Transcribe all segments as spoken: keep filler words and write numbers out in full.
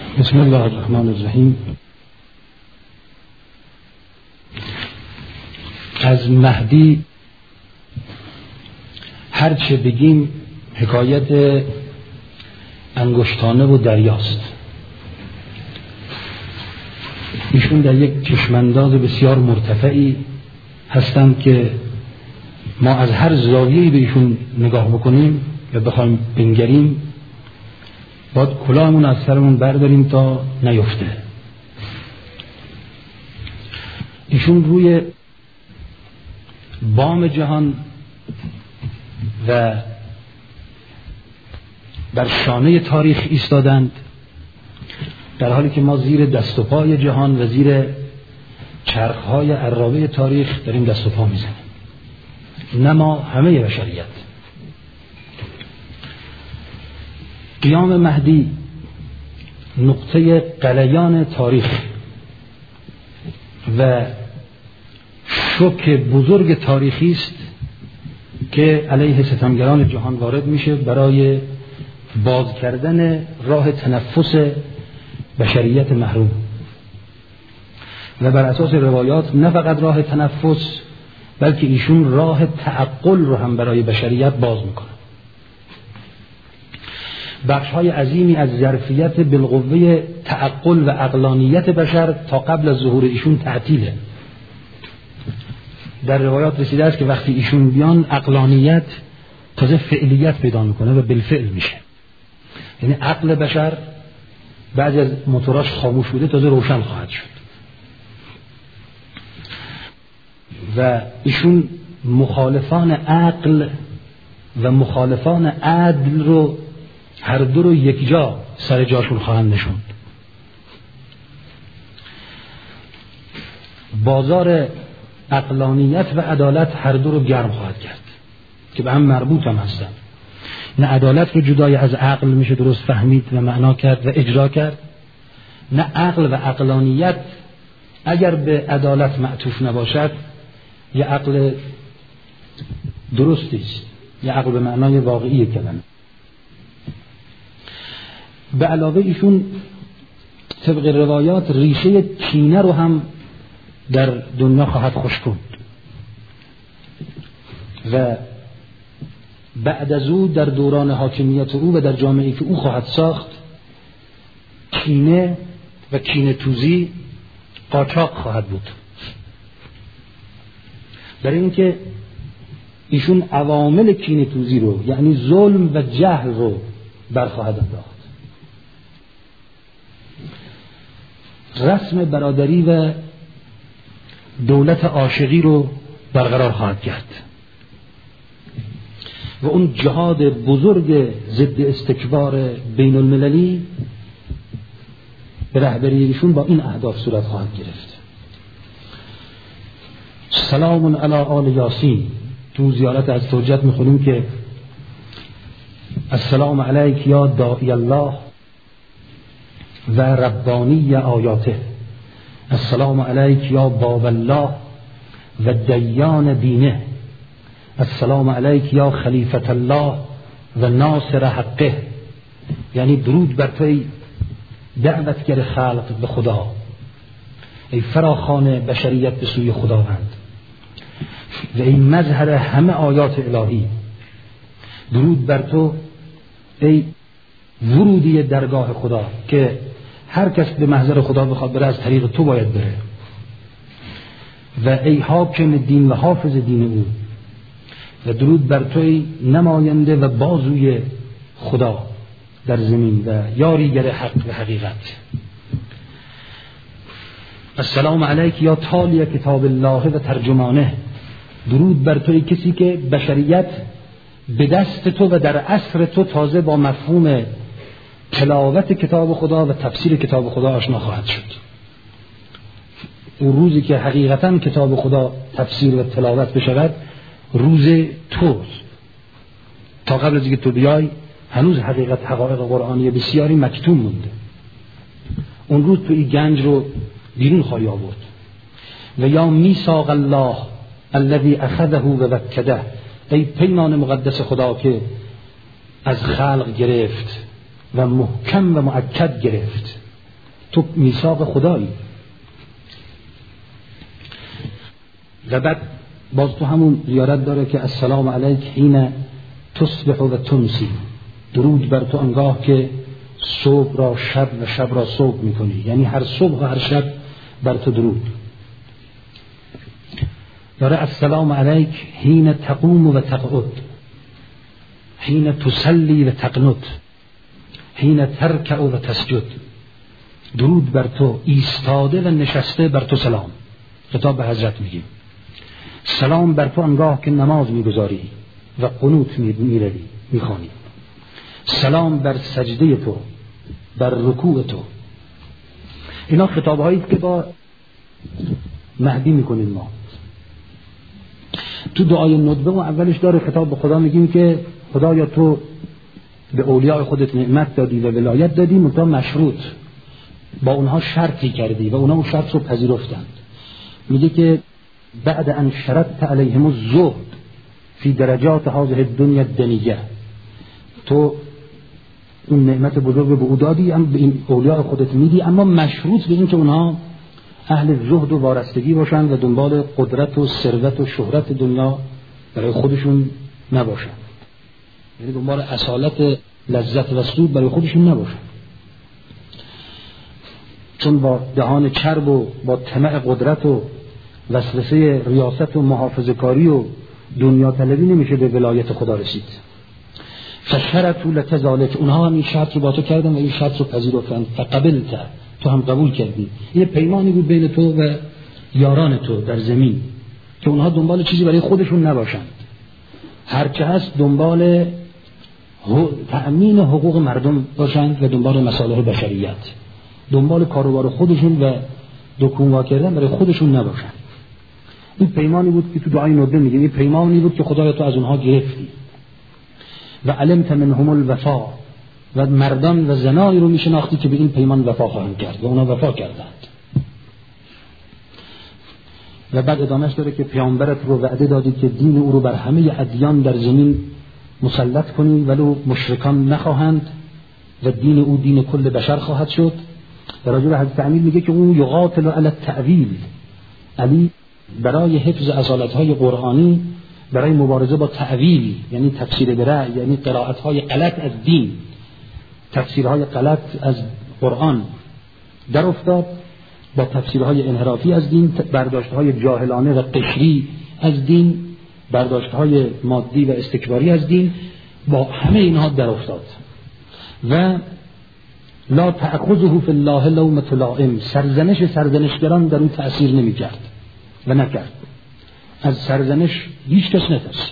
بسم الله الرحمن الرحیم. از مهدی هر چه بگیم حکایت انگشتانه و دریاست. ایشون در یک چشمانداز بسیار مرتفعی هستند که ما از هر زاویه‌ای به ایشون نگاه بکنیم یا بخوایم بنگریم باید کلاهمون از سرمون برداریم تا نیفته. ایشون روی بام جهان و بر شانه تاریخ ایستادند، در حالی که ما زیر دست و پای جهان و زیر چرخهای عرابه تاریخ داریم دست و پا میزنیم. نه ما، همه بشریت. قیام مهدی نقطه غلیان تاریخ و شوک بزرگ تاریخی است که علیه ستمگران جهان وارد میشه برای باز کردن راه تنفس بشریت محروم و بر اساس روایات نه فقط راه تنفس بلکه ایشون راه تعقل رو هم برای بشریت باز میکنه. بخش های عظیمی از ظرفیت بالقوه تعقل و عقلانیت بشر تا قبل از ظهور ایشون تعطیله. در روایات رسیده است که وقتی ایشون بیان عقلانیت تازه فعلیت پیدا میکنه و بالفعل میشه. یعنی عقل بشر بعضی از موتوراش خاموش بوده تازه روشن خواهد شد. و ایشون مخالفان عقل و مخالفان عدل رو هر دو رو یک جا سر جاشون خواهند نشوند. بازار عقلانیت و عدالت هر دو رو گرم خواهد کرد که به هم مربوط هم هستن. نه عدالت رو جدای از عقل میشه درست فهمید و معنا کرد و اجرا کرد، نه عقل و عقلانیت اگر به عدالت معطوف نباشد یه عقل درستی است، یه عقل به معنای واقعی کلمه. به علاوه ایشون طبق روایات ریشه کینه رو هم در دنیا خواهد خشکوند و بعد از او در دوران حاکمیت او و در جامعه‌ای که او خواهد ساخت کینه و کینه توزی قاچاق خواهد بود. برای اینکه ایشون عوامل کینه توزی رو یعنی ظلم و جهل رو برخواهد انداخت. رسم برادری و دولت عاشقی رو برقرار خواهد کرد و اون جهاد بزرگ ضد استکبار بین المللی به رهبری ایشون با این اهداف صورت خواهد گرفت. سلام علی آل یاسین. تو زیارت از توجت میخونیم که السلام علیک یا داعی الله و ربانی آیاته، السلام علیک یا باب الله و دیان دینه، السلام علیک یا خلیفت الله و ناصر حقه. یعنی درود بر توی دعوتگر خلق به خدا، ای فراخوان بشریت به سوی خداوند و ای مظهر همه آیات الهی. درود بر تو ای ورودی درگاه خدا که هر کس به محضر خدا بخواد بره از طریق تو باید بره، و ای حاکم دین و حافظ دین او. و درود بر توی نماینده و بازوی خدا در زمین و یاریگر حق و حقیقت. السلام علیک یا تالی کتاب الله و ترجمانه. درود بر توی کسی که بشریت به دست تو و در عصر تو تازه با مفهوم تلاوت کتاب خدا و تفسیر کتاب خدا آشنا خواهد شد. اون روزی که حقیقتا کتاب خدا تفسیر و تلاوت بشود روز توست. تا قبل از اینکه تو بیای هنوز حقیقت حقایق قرآنی بسیاری مکتوم مونده. اون روز تو این گنج رو بیرون خواهی آورد. و یا میثاق الله الذی اخذه و وکده. ای پیمان مقدس خدا که از خلق گرفت و محکم و مؤکد گرفت. تو میثاق خدایی. و بعد باز تو همون زیارت داره که السلام علیک حین تصبح و تمسی، درود بر تو آنگاه که صبح را شب و شب را صبح میکنی، یعنی هر صبح و هر شب بر تو درود داره. السلام علیک حین تقوم و تقعد، حین تصلی و تقنت، حین ترکع و تسجد. درود بر تو ایستاده و نشسته بر تو سلام، خطاب به حضرت میگیم. سلام بر تو آنگاه که نماز میگذاری و قنوت میروی میخوانی. سلام بر سجده تو، بر رکوع تو. اینا خطاب هایی که با مهدی میکنیم ما. تو دعای ندبه و اولش داره خطاب به خدا میگیم که خدایا تو به اولیاء خودت نعمت دادی و ولایت دادی، منتها مشروط با اونها شرطی کردی و اونها اون شرط رو پذیرفتند. میگه که بعد ان شرطت علیهم الزهد فی درجات هذه الدنیا الدنیه، تو اون نعمت بزرگ به او دادی، هم به این اولیاء خودت میدی، اما مشروط به این که اونها اهل زهد و وارستگی باشند و دنبال قدرت و ثروت و شهرت دنیا برای خودشون نباشند، یعنی دنبال اصالت لذت و سود برای خودشون نباشند، چون با دهان چرب و با طمع قدرت و وسوسه ریاست و محافظه‌کاری و دنیا طلبی نمیشه به ولایت خدا رسید. فشرطوا لك ذلك، اونها هم این شرط رو با تو کردن و این شرط رو پذیرفتند. فقبلت، تو هم قبول کردی. یه پیمانی بود بین تو و یاران تو در زمین که اونها دنبال چیزی برای خودشون نباشند، هرچه هست دنبال تأمین حقوق مردم باشند و دنبال مصالح بشریت، دنبال کاروبار خودشون و دکونوا کردن برای خودشون نباشند. این پیمانی بود که تو دعای ندبه میگیم، این پیمانی بود که خدایا تو از اونها گرفتی و علمت منهم الوفا، و مردان و زنایی رو میشناختی که به این پیمان وفا خواهند کرد و اونا وفا کردند. و بعد ادامهش داره که پیامبرت رو وعده دادی که دین او رو بر همه ادیان در زمین مسلط کنی ولو مشرکان نخواهند و دین او دین کل بشر خواهد شد. در راجع به حضرت امیر میگه که اون یقاتل علی التأویل، علی برای حفظ اصالت‌های قرآنی، برای مبارزه با تأویل یعنی تفسیر برای، یعنی قرائت‌های غلط از دین، تفسیرهای غلط از قرآن در افتاد، با تفسیرهای انحرافی از دین، برداشت‌های جاهلانه و قشری از دین، برداشت‌های مادی و استکباری از دین، با همه اینها در افتاد. و لا تأخذه فی الله لومة لائم، سرزنش سرزنشگران در اون تأثیر نمی‌کرد و نکرد. از سرزنش هیچ کس نترسید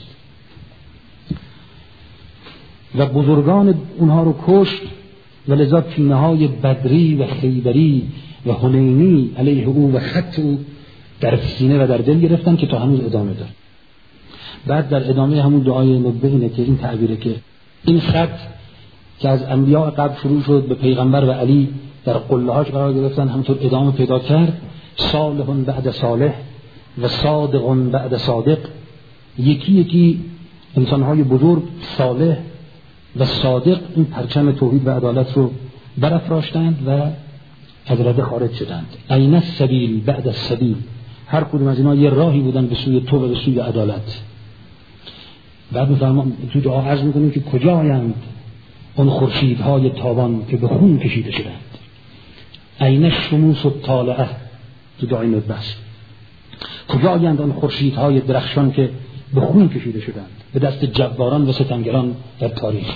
و بزرگان اونها رو کشت و لذا کینه های بدری و خیبری و حنینی علیه او و خط او در سینه و در دل گرفتن که تا هنوز ادامه داره. بعد در ادامه همون دعای ندبه اینه که این تعبیره که این خط که از انبیاء قبل شروع شد به پیغمبر و علی در قله هاش قرار گرفتن، همونطور ادامه پیدا کرد، صالح بعد صالح و صادق بعد صادق، یکی یکی انسان‌های بزرگ صالح و صادق این پرچم توحید و عدالت رو برافراشتند و از رده خارج شدند. این السبیل بعد السبیل، هر کدوم از اینا یه راهی بودن به سوی تو و به سوی عدالت. بعد می‌فرمام تو دعا عرض می‌کنیم که کجایند اون خورشیدهای تابان که به خون کشیده شدند. این الشموس الطالعه، تو دعای ندبه است. کجایند آن خورشیدهای درخشان که به خون کشیده شدند به دست جباران و ستمگران در تاریخ.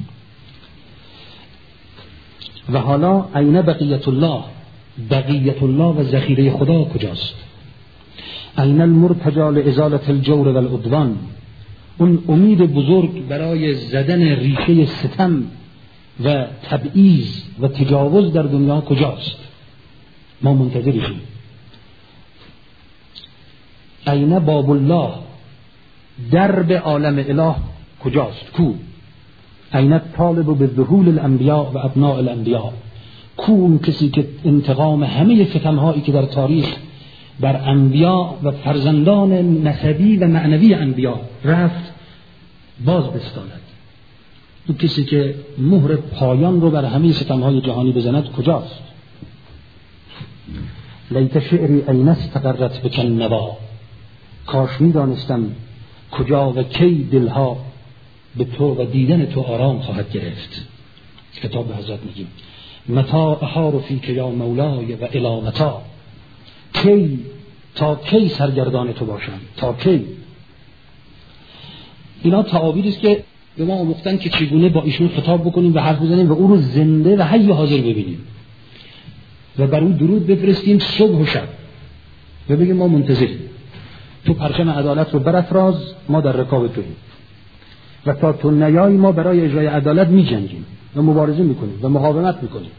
و حالا این بقیت الله، بقیت الله و ذخیره خدا کجاست؟ این المرتجی لازاله الجور و العدوان، اون امید بزرگ برای زدن ریشه ستم و تبعیض و تجاوز در دنیا کجاست؟ ما منتظریم. این باب الله، درب عالم اله کجاست؟ کو؟ این طالب به ظهور الانبیاء و ابناء الانبیاء، کو اون کسی که انتقام همه ستمهایی که در تاریخ بر انبیاء و فرزندان نسبی و معنوی انبیاء رفت باز بستاند؟ اون کسی که مهر پایان رو بر همه ستمهای جهانی بزند کجاست؟ لیت شعری این استقرت بک النوا، کاش میدانستم کجا و کی دلها به تو و دیدن تو آرام خواهد گرفت. کتاب حضرت میگیم متا احار فیک یا مولای و الی متا، کی تا کی سرگردان تو باشم، تا کی. اینا تعابیری است که به ما آموختن که چگونه با ایشون خطاب بکنیم و حرف بزنیم و او رو زنده و حی و حاضر ببینیم و بر او درود بفرستیم صبح و شب و بگیم ما منتظریم، تو پرچم عدالت رو برافراز، ما در رکاب توییم و تا تو نیایی ما برای اجرای عدالت می جنگیم و مبارزه میکنیم و مقاومت میکنیم.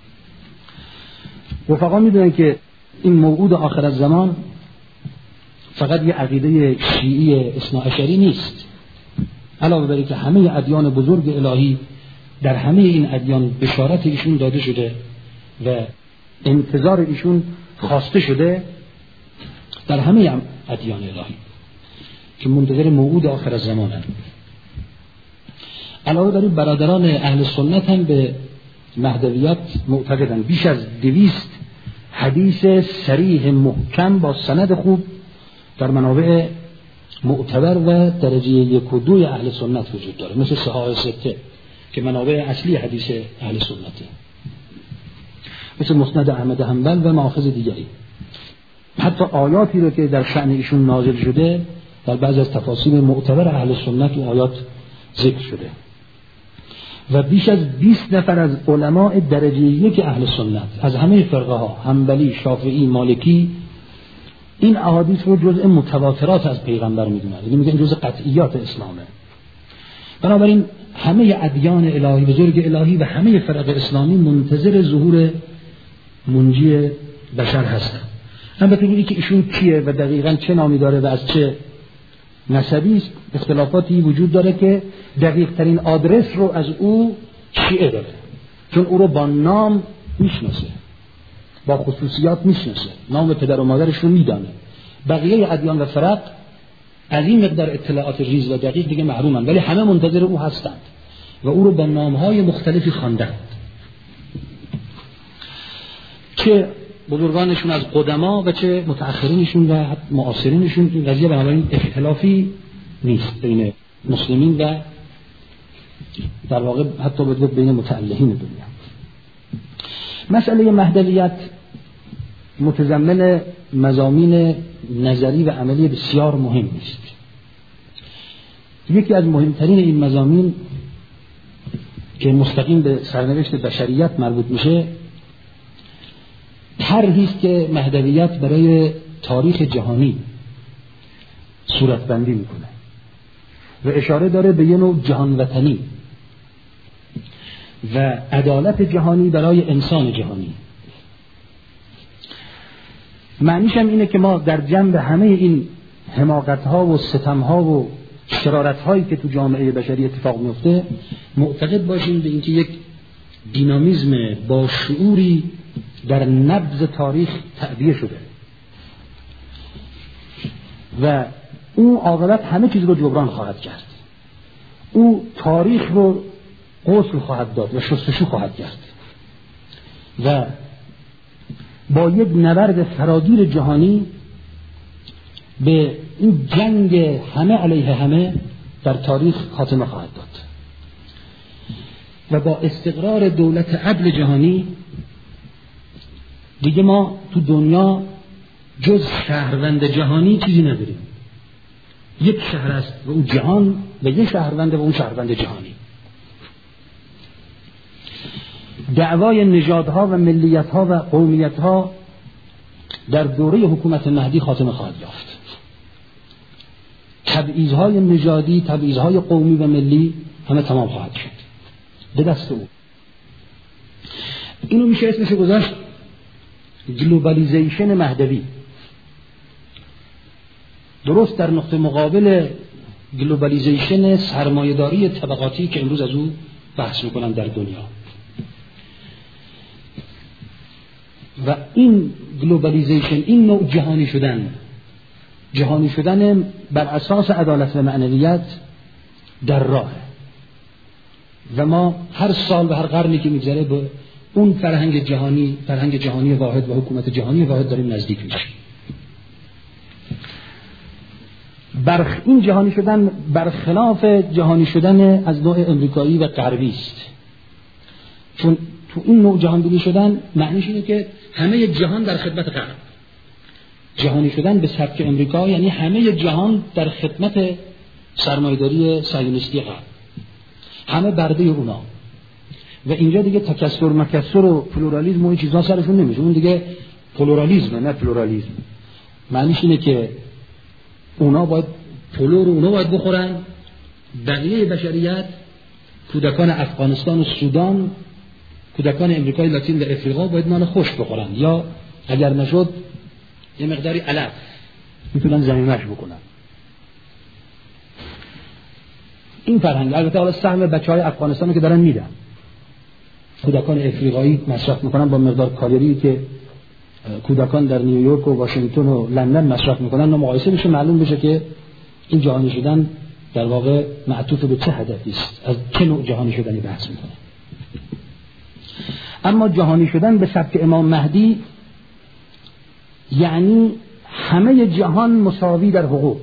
رفقا میدونن که این موعود آخر الزمان فقط یه عقیده شیعی اثناعشری نیست، علاوه بر اینکه همه ادیان بزرگ الهی در همه این ادیان بشارت ایشون داده شده و انتظار ایشون خواسته شده، در همه ادیان الهی که منتظر موعود آخر الزمان هستند. علاوه بر این برادران اهل سنت هم به مهدویت معتقدند. بیش از دویست حدیث صریح محکم با سند خوب در منابع معتبر و درجه یک و دوی اهل سنت وجود داره، مثل صحاح سته که منابع اصلی حدیث اهل سنته، مثل مسند احمد حنبل و مآخذ دیگری. حتی آیاتی رو که در شأن ایشون نازل شده در بعضی از تفاسیر معتبر اهل سنت و آیات ذکر شده و بیش از بیست نفر از علماء درجه یک اهل سنت از همه فرقه ها، حنبلی، شافعی، مالکی، این احادیث رو جزء متواترات از پیغمبر میدونن، یعنی میگن جزء قطعیات اسلامه. بنابراین همه ادیان الهی، بزرگ الهی و همه فرق اسلامی منتظر ظهور منجی بشر هستن. البته اینی که ایشون کیه و دقیقاً چه نامی داره و از چه نسبی است اختلافاتی وجود داره که دقیق ترین آدرس رو از او شیعه داره، چون او رو با نام میشناسه، با خصوصیات میشناسه، نام پدر و مادرش رو میدانه. بقیه ادیان و فرق از این مقدار اطلاعات ریز و دقیق دیگه محرومن، ولی همه منتظر او هستند و او رو با نامهای مختلفی خواندند. چه بزرگانشون از قدما و چه متأخرینشون و معاصرینشون. این قضیه بنابراین اختلافی نیست بین مسلمین و در واقع حتی بدون بین متعلهین دنیا. مسئله مهدویت متضمن مضامین نظری و عملی بسیار مهم است. یکی از مهمترین این مضامین که مستقیم به سرنوشت بشریت مربوط میشه طرحی است که مهدویت برای تاریخ جهانی صورتبندی میکنه و اشاره داره به یه نوع جهان وطنی و عدالت جهانی برای انسان جهانی. معنیش هم اینه که ما در جنب همه این حماقت‌ها و ستم‌ها و شرارت‌هایی که تو جامعه بشری اتفاق میفته معتقد باشیم به اینکه یک دینامیزم با شعوری در نبض تاریخ تعبیه شده و او عاقبت همه چیز رو جبران خواهد کرد. او تاریخ رو غسل خواهد داد و شستشو خواهد کرد و با یک نبرد فراگیر جهانی به این جنگ همه علیه همه در تاریخ خاتمه خواهد داد و با استقرار دولت عدل جهانی دیگه ما تو دنیا جز شهروند جهانی چیزی نداریم. یک شهر است و اون جهان و یک شهروند و اون شهروند جهانی. دعوای نژادها و ملیتها و قومیتها در دوره حکومت مهدی خاتمه خواهد یافت. تبعیض‌های نژادی، تبعیض‌های قومی و ملی همه تمام خواهد شد به دست او. اینو میشه اسمش گذاشت گلوبالیزیشن مهدوی. درست در نقطه مقابل گلوبالیزیشن سرمایه‌داری طبقاتی که امروز از او بحث میکنن در دنیا. و این گلوبالیزیشن، این نوع جهانی شدن، جهانی شدن بر اساس عدالت و معنویت در راه و ما هر سال و هر قرنی که میگذره به اون فرهنگ جهانی، فرهنگ جهانی واحد و حکومت جهانی واحد داریم نزدیک میشه. بر این جهانی شدن برخلاف جهانی شدن از نوع امریکایی و غربی است، چون تو این نوع جهانبینی شدن معنیش اینه که همه جهان در خدمت غرب. جهانی شدن به سبک امریکا یعنی همه جهان در خدمت سرمایه‌داری صهیونیستی غرب، همه برده اونا، و اینجا دیگه تکثر مکثر و پلورالیسم و این چیزا سرشون نمیشه. اون دیگه پلورالیسم نه پلورالیسم. معنیش اینه که اونا باید پلو رو اونا باید بخورن، بقیه بشریت، کودکان افغانستان و سودان، کودکان امریکای لاتین و افریقا باید نان خشک بخورن، یا اگر نشد یه مقداری علف میتونن زمینش بکنن. این فرهنگ البته حالا سهم بچهای افغانستان رو که دارن میدن، کودکان افریقایی مصرف میکنن با مقدار کالری که کودکان در نیویورک و واشنگتن و لندن مصرف میکنن، مقایسه میشه معلوم بشه که این جهانی شدن در واقع معطوف به چه هدفی است، از چه نوع جهانی شدنی بحث میکنه. اما جهانی شدن به سبک امام مهدی یعنی همه جهان مساوی در حقوق.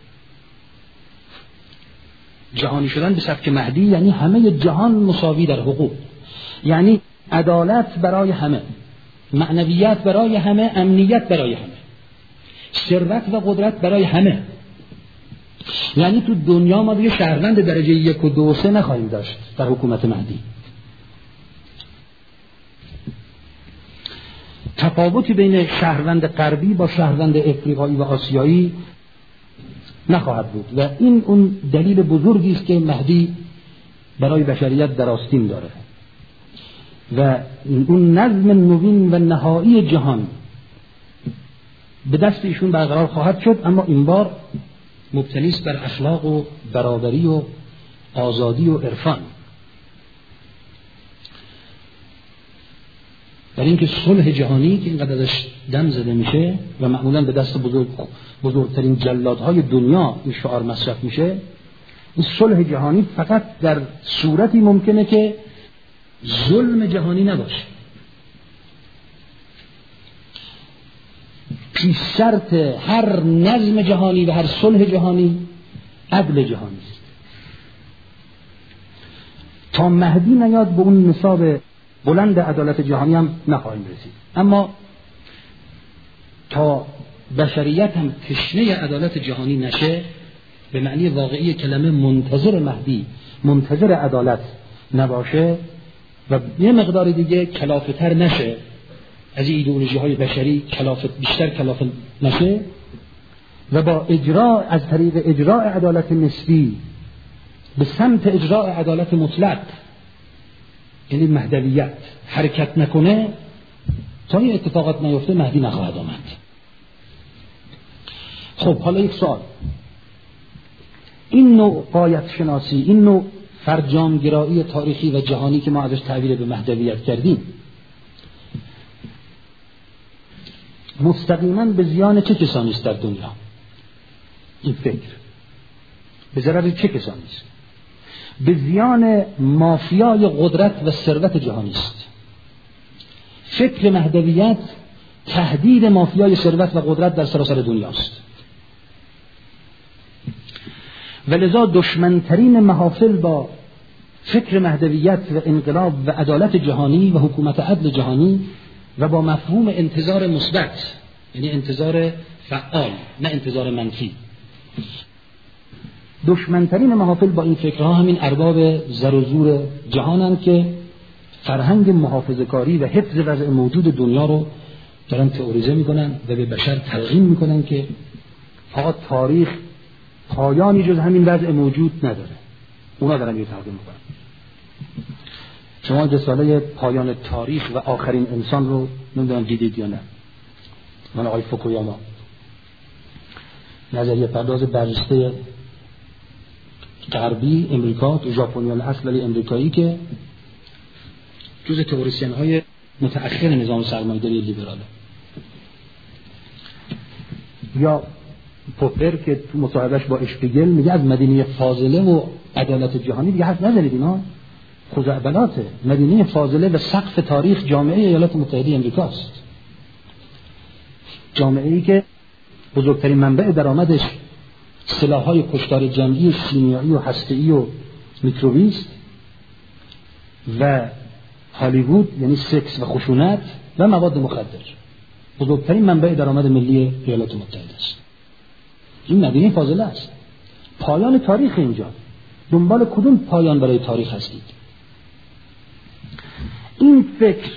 جهانی شدن به سبک مهدی یعنی همه جهان مساوی در حقوق، یعنی عدالت برای همه، معنویت برای همه، امنیت برای همه، ثروت و قدرت برای همه. یعنی تو دنیا ما دیگه شهروند درجه یک و دو و سه نخواهیم داشت در حکومت مهدی. تفاوتی بین شهروند غربی با شهروند افریقایی و آسیایی نخواهد بود و این اون دلیل بزرگی است که مهدی برای بشریت در آستین داره و اون نظم نوین و نهایی جهان به دست ایشون برقرار خواهد شد، اما این بار مبتنی است بر اخلاق و برابری و آزادی و عرفان. در اینکه صلح جهانی که اینقدر ازش دم زده میشه و معمولا به دست بزرگ بزرگترین جلادهای دنیا این شعار مصرف میشه، این صلح جهانی فقط در صورتی ممکنه که ظلم جهانی نباشه. پیش شرط هر نظم جهانی و هر صلح جهانی عدل جهانی است. تا مهدی نیاد به اون نصاب بلند عدالت جهانی هم نخواهیم رسید، اما تا بشریت هم تشنه عدالت جهانی نشه، به معنی واقعی کلمه منتظر مهدی، منتظر عدالت نباشه و یه مقدار دیگه کلافتر نشه از این ایدئولوژی های بشری، کلافت بیشتر کلافت نشه و با اجرا از طریق اجراء عدالت نسبی به سمت اجراء عدالت مطلق، یعنی مهدویت، حرکت نکنه، تا این اتفاقات نیفته مهدی نخواهد آمد. خب حالا یک سوال، این نوع غایت شناسی، این نوع فرجامگرایی تاریخی و جهانی که ما ازش تعبیر به مهدویت کردیم، مستقیما به زیان چه کسانی است در دنیا؟ این فکر به ضرر چه کسانی است؟ به زیان مافیای قدرت و ثروت جهانی است. فکر مهدویت تهدید مافیای ثروت و قدرت در سراسر دنیاست و لذا دشمنترین محافل با فکر مهدویت و انقلاب و عدالت جهانی و حکومت عدل جهانی و با مفهوم انتظار مثبت، یعنی انتظار فعال نه انتظار منفی، دشمنترین محافل با این فکرها همین ارباب زر و زور جهانند که فرهنگ محافظه‌کاری و حفظ وضع موجود دنیا رو دارن تئوریزه میکنن و به بشر تلقین میکنن که فقط تاریخ پایانی جز همین وضع موجود نداره. اونا دارن یه تلقین میکنن. شما رساله پایان تاریخ و آخرین انسان رو نمیدونم دیدید یا نه؟ من آقای فوکویاما، نظریه پرداز برجسته غربی، امریکا، تو ژاپنیان اصل ولی امریکایی، که جز تئوریسین های متأخر نظام سرمایه‌داری لیبراله. یا پوپر که تو مصاحبهش با اشپیگل میگه از مدینه فاضله و عدالت جهانی دیگه حرف نزنید، اینا خزعبلاته. مدینه فاضله و سقف تاریخ جامعه ایالات متحده امریکاست، جامعه‌ای که بزرگترین منبع درآمدش سلاح‌های کشتار جمعی شیمیایی و هسته‌ای و میکروبی است و هالیوود یعنی سکس و خشونت و مواد مخدر بزرگترین منبع درآمد ملی ایالات متحده است. این مدینه فاضله است. پایان تاریخ اینجا. دنبال کدوم پایان برای تاریخ هستید؟ این فکر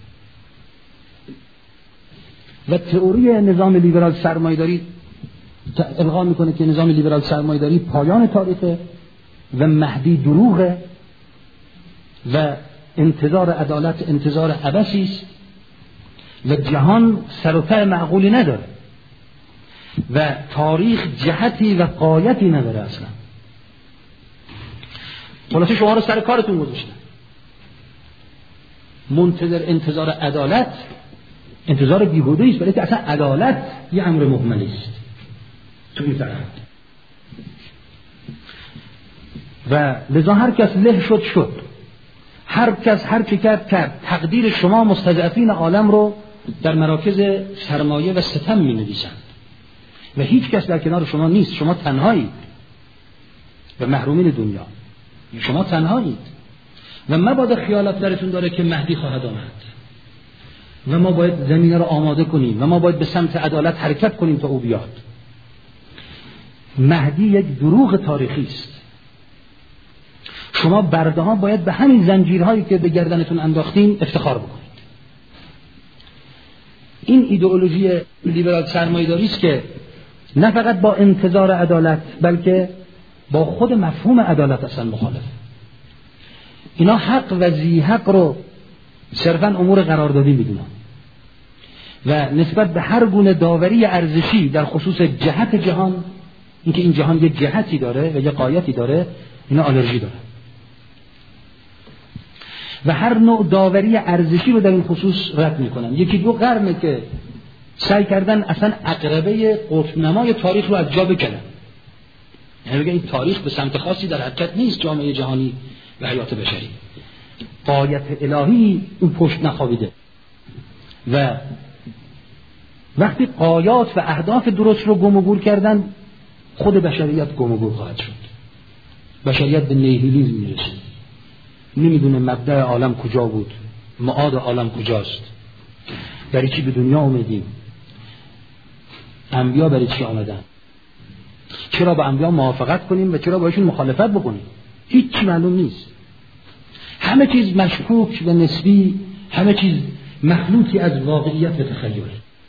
و تئوری نظام لیبرال سرمایه‌داری القا میکنه که نظام لیبرال سرمایه‌داری پایان تاریخه و مهدی دروغه و انتظار عدالت انتظار عبثی است و جهان سر و ته معقولی نداره و تاریخ جهتی و غایتی نداره اصلا. خلاصه شما رو سر کارتون گذاشتن، منتظر انتظار عدالت انتظار بیهوده است، ولی که اصلا عدالت یه امر مهملی است تو این فرهنگ. و لذا هر کس له شد شد، هر کس هر چی کرد کرد. تقدیر شما مستضعفین عالم رو در مراکز سرمایه و ستم می نویسند و هیچ کس در کنار شما نیست. شما تنهایید و محرومین دنیا، شما تنهایید و مبادا خیالات درتون داره که مهدی خواهد آمد و ما باید زمینه رو آماده کنیم و ما باید به سمت عدالت حرکت کنیم تا او بیاد. مهدی یک دروغ تاریخی است. شما برده ها باید به همین زنجیرهایی که به گردنتون انداختین افتخار بکنید. این ایدئولوژی لیبرال سرمایه‌داری است که نه فقط با انتظار عدالت بلکه با خود مفهوم عدالت اصلا مخالف. اینا حق و ذی حق رو صرفاً امور قراردادی میدونن و نسبت به هر گونه داوری ارزشی در خصوص جهت جهان، اینکه این جهان یک جهتی داره و یک غایتی داره، اینا آلرژی داره و هر نوع داوری ارزشی رو در این خصوص رد میکنن. یکی دو قرنه که سعی کردن اصلا عقربه قطب نمای تاریخ رو از جا بکنن، یعنی بگن این تاریخ به سمت خاصی در حرکت نیست، جامعه جهانی و حیات بشری، غایت الهی اون پشت نخوابیده و وقتی غایات و اهداف درست رو گم و گور کردن خود بشریت گم و گور خواهد شد. بشریت به نیهیلیسم میرسه، نمیدونه مبدأ عالم کجا بود، معاد عالم کجاست، برای چی به دنیا اومدیم، انبیا برای چی آمدن، چرا با انبیا موافقت کنیم و چرا باشون مخالفت بکنیم، هیچ چی معلوم نیست. همه چیز مشکوک و نسبی، همه چیز مخلوطی از واقعیت و تخیل.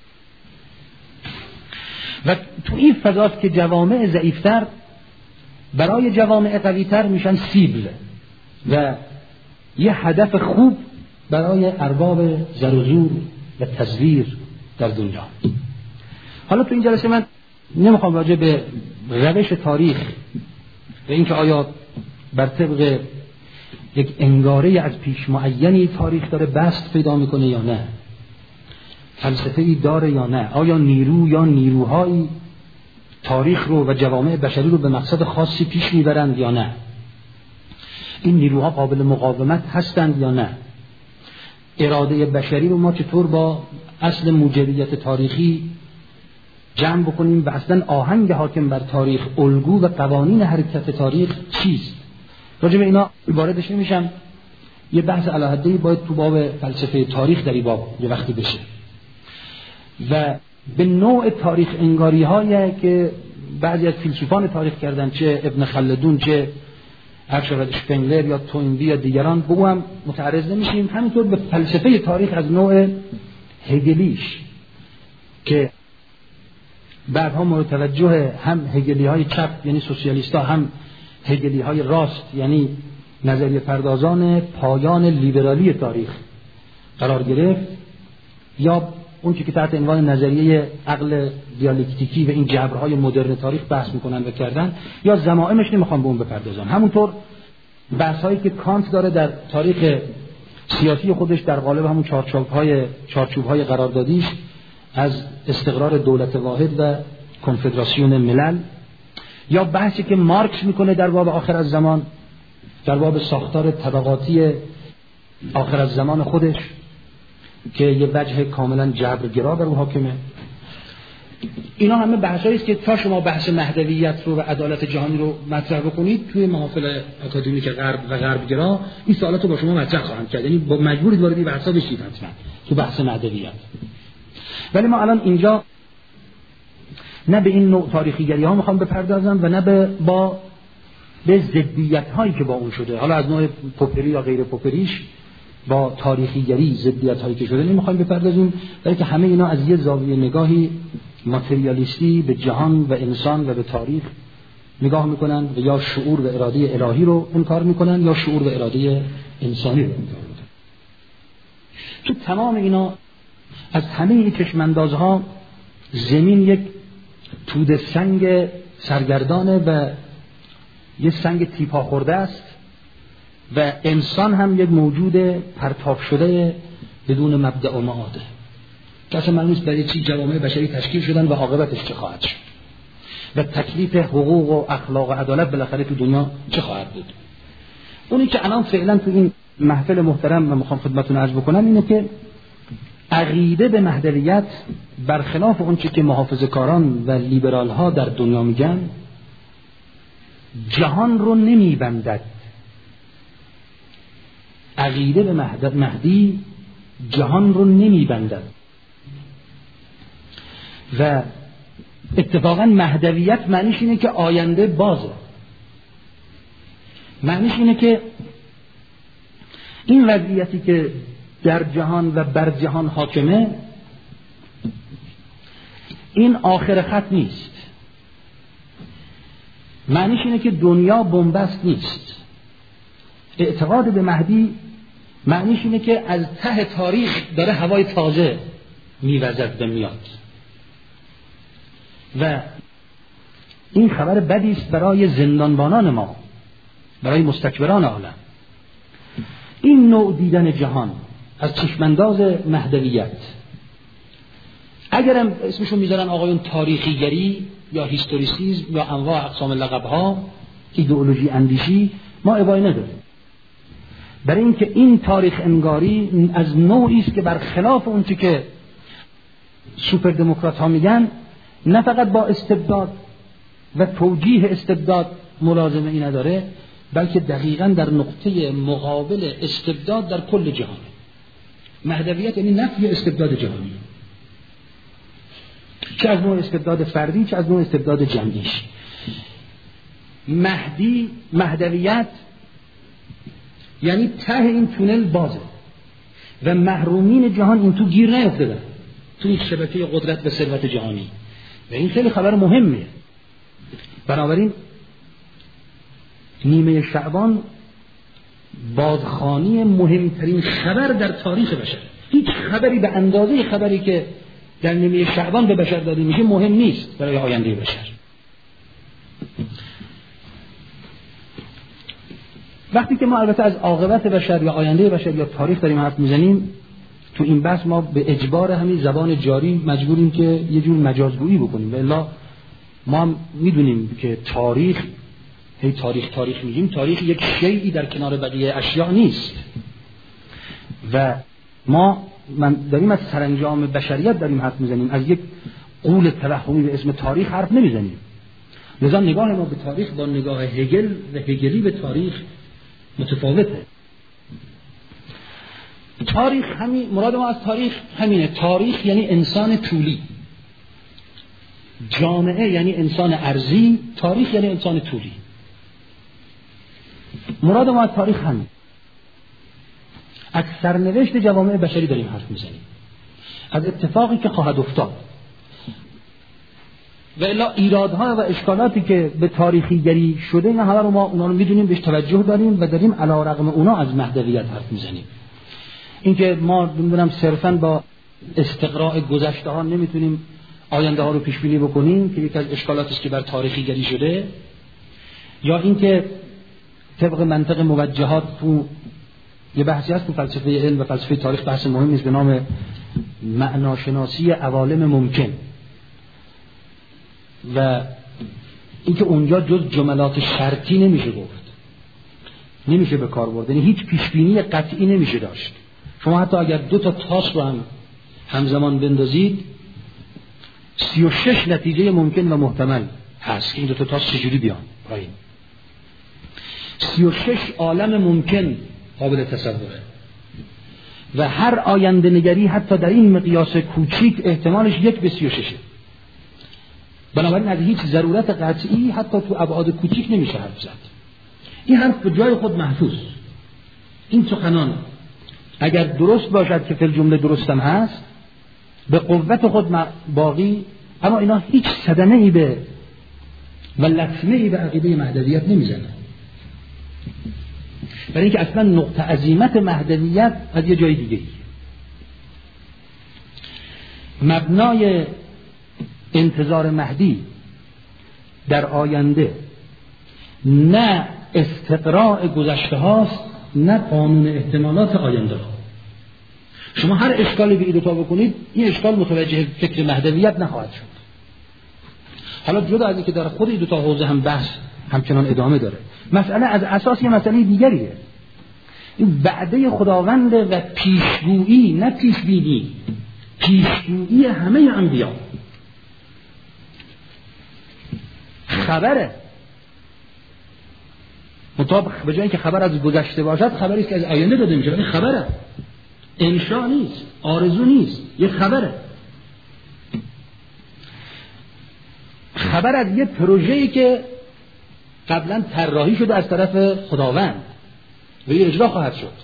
و تو این فضاست که جوامع ضعیفتر برای جوامع قویتر میشن سیبل و یه هدف خوب برای ارباب زر و زور و تزویر در دنیا. حالا تو این جلسه من نمیخوام راجع به روش تاریخ و اینکه آیا بر طبق یک انگاره از پیش معینی تاریخ داره بست پیدا میکنه یا نه، فلسفه‌ای داره یا نه، آیا نیرو یا نیروهایی تاریخ رو و جوامع بشری رو به مقصد خاصی پیش میبرند یا نه، این نیروها قابل مقاومت هستند یا نه، اراده بشری رو ما چطور با اصل موجبیت تاریخی جمع بکنیم و اصلا آهنگ حاکم بر تاریخ، الگو و قوانین حرکت تاریخ چیست. راجع به اینا واردش نمیشم، یه بحث علاهده‌ای باید تو باب فلسفه تاریخ در این باب یه وقتی بشه و به نوع تاریخ انگاری هایی که بعضی از فیلسوفان تاریخ کردن، چه ابن خلدون چه ارشد اشپنگلر یا توینبی یا دیگران، به او هم متعرض نمیشیم. همینطور به فلسفه تاریخ از نوع هگلیش که بعدها مورد توجه هم هگلی های چپ یعنی سوسیالیست ها، هم هگلی های راست یعنی نظریه پردازان پایان لیبرالی تاریخ قرار گرفت، یا اون که تحت عنوان نظریه عقل دیالکتیکی و این جبرهای مدرن تاریخ بحث میکنن و کردن، یا ضمائمش نمیخوام به اون بپردازم. همونطور بحث‌هایی که کانت داره در تاریخ سیاسی خودش در قالب همون چارچوب‌های چارچوب‌های قراردادیش از استقرار دولت واحد و کنفدراسیون ملل، یا بحثی که مارکس میکنه در باب آخر از زمان در باب ساختار طبقاتی آخر از زمان خودش که یه وجه کاملا جبرگرا بر او حاکمه. اینا همه بحثایی است که تا شما بحث مهدویت رو و عدالت جهانی رو مطرح بکنید توی محافل آکادمیک غرب و غربگرا این سوالات رو با شما مطرح خواهند کرد، یعنی با مجبورید وارد این بحثا بشید حتما تو بحث مهدویت. ولی ما الان اینجا نه به این نوع تاریخیگری ها میخوام بپردازم و نه به با به ضدیت هایی که با اون شده، حالا از نوع پوپری یا غیر پوپریش با تاریخیگری ضدیت هایی که شده نمیخوایم بپردازیم، برای که همه اینا از یه زاویه نگاهی ماتریالیستی به جهان و انسان و به تاریخ نگاه میکنن و یا شعور و اراده الهی رو انکار میکنن یا شعور و اراده انسانی رو انکار میکنن. تو تمام اینا از همه این چشماندازها زمین یک توده سنگ سرگردانه و یه سنگ تیپا خورده است و انسان هم یک موجود پرتاب شده بدون مبدأ و معاده که اصلا معلوم نیست برای چی جوامع بشری تشکیل شدن و عاقبتش چه خواهد شد و تکلیف حقوق و اخلاق و عدالت بالاخره تو دنیا چه خواهد بود. اونی که الان فعلا تو این محفل محترم من میخوام خدمتتون عرض بکنم اینه که عقیده به مهدویت برخلاف اون چیزی که محافظه‌کاران و لیبرال ها در دنیا میگن جهان رو نمیبندد. عقیده به مهدی جهان رو نمیبندد و اتفاقا مهدویت معنیش اینه که آینده بازه، معنیش اینه که این وضعیتی که در جهان و بر جهان حاکمه این آخر خط نیست، معنیش اینه که دنیا بنبست نیست. اعتقاد به مهدی معنیش اینه که از ته تاریخ داره هوای تازه میوزد و میاد و این خبر بدی است برای زندانبانان ما، برای مستکبران عالم. این نوع دیدن جهان از چشمانداز مهدویت اگرم اسمشون میذارن آقایون تاریخیگری یا هیستوریسیزم یا انواع اقسام لقب‌ها، ایدئولوژی اندیشی، ما ابایی نداریم، برای اینکه این تاریخ انگاری از نوعی است که برخلاف اون چیزی که سوپر دموکرات ها میگن نه فقط با استبداد و توجیه استبداد ملازمه ای نداره، بلکه دقیقاً در نقطه مقابل استبداد در کل جهان. مهدویت یعنی نفی استبداد جهانی، چه از نوع استبداد فردی چه از نوع استبداد جمعیش. مهدی مهدویت یعنی ته این تونل بازه و محرومین جهان این تو گیر نیفتدن تو این شبکه قدرت و ثروت جهانی و این خیلی خبر مهمه. بنابراین نیمه شعبان بازخوانی مهمترین خبر در تاریخ بشر. هیچ خبری به اندازه خبری که در نیمه شعبان به بشر داده میشه مهم نیست برای آینده بشر. وقتی که ما البته از عاقبت بشر یا آینده بشر یا تاریخ داریم حرف میزنیم، تو این بحث ما به اجبار همین زبان جاری مجبوریم که یه جور مجازگویی بکنیم، و الا ما هم میدونیم که تاریخ، هی تاریخ تاریخ میگیم، تاریخ یک شیئی در کنار بقیه اشیاء نیست و ما من داریم از سرانجام بشریت داریم حرف میزنیم، از یک غول توهمی به اسم تاریخ حرف نمیزنیم. لذا نگاه ما به تاریخ با نگاه هگل و هگلی به تاریخ متفاوته. تاریخ همین، مراد ما از تاریخ همینه. تاریخ یعنی انسان طولی، جامعه یعنی انسان ارضی، تاریخ یعنی انسان طولی. مراد ما از تاریخ همین. از سرنوشت جوامع بشری داریم حرف میزنیم، از اتفاقی که خواهد افتاد، و الا ایرادها و اشکالاتی که به تاریخیگری شده نه همه رو ما اونا رو میدونیم، بهش توجه داریم و داریم علی رغم اونا از مهدویت حرف میزنیم. اینکه ما نمیدونم صرفاً با استقراء گذشته ها نمیتونیم آینده ها رو پیش بینی بکنیم که یک از اشکالاتی است که بر تاریخیگری شده، یا اینکه طبق منطق موجهات تو یه بحثی هست تو فلسفه علم و فلسفه تاریخ، بحث مهمی است به نام معناشناسی عوالم ممکن، و اینکه اونجا جز جملات شرطی نمیشه گفت، نمیشه به کار برد، یعنی هیچ پیش بینی قطعی نمیشه داشت. شما حتی اگر دو تا تاس رو هم همزمان بندازید سی و شش نتیجه ممکن و محتمل هست که این دو تا تاس چجوری بیان پایین. سی و شش عالم ممکن قابل تصوره و هر آینده نگری حتی در این مقیاس کوچیک احتمالش یک به سی و ششه. بنابراین از هیچ ضرورت قطعی حتی تو ابعاد کوچیک نمیشه حرف زد. این حرف به جای خود محفوظ. این سخنان اگر درست باشد که فی الجمله درستم هست به قوت خود باقی، اما اینا هیچ صدمه ای به و لطمه ای به عقیده مهدویت نمیزنه. برای اینکه اصلا نقطه عزیمت مهدویت از یه جای دیگه ای. مبنای انتظار مهدی در آینده نه استقراء گذشته هاست نه قانون احتمالات آینده ها. شما هر اشکالی به این دوتا بکنید این اشکال متوجه فکر مهدویت نخواهد شد. حالا جدا از اینکه در خود این دوتا حوزه هم بحث همچنان ادامه داره، مسئله از اساس یه مسئله دیگریه. این وعده خداوند و پیشگویی نه پیشبینی، پیشگویی همه انبیا. خبره مطابق به جای اینکه خبر از گذشته باشد خبری است که از آینده داده میشه. این خبره، انشا نیست، آرزو نیست، یه خبره. خبر از یه پروژه‌ای که قبلا طراحی شده از طرف خداوند و یه اجرا خواهد شد.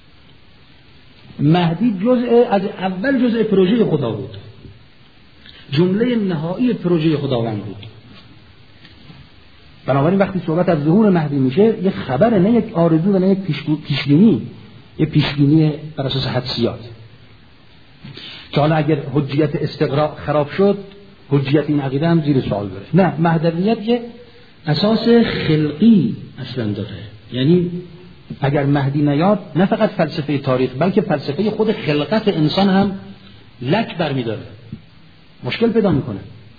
مهدی جزء از اول جزء پروژه خدا بود، جمله نهایی پروژه خداوند بود. بنابراین وقتی صحبت از ظهور مهدی میشه یه خبره، نه یک آرزو و نه یک پیشبینی، یه پیشبینی بر اساس حدسیات که حالا اگر حجیت استقراء خراب شد حجیت این عقیده هم زیر سوال بره. نه، مهدویت یه اساس خلقی اصلا داره. یعنی اگر مهدی نیاد نه فقط فلسفه تاریخ بلکه فلسفه خود خلقت انسان هم لک برمیداره، مشکل پیدا میکنه.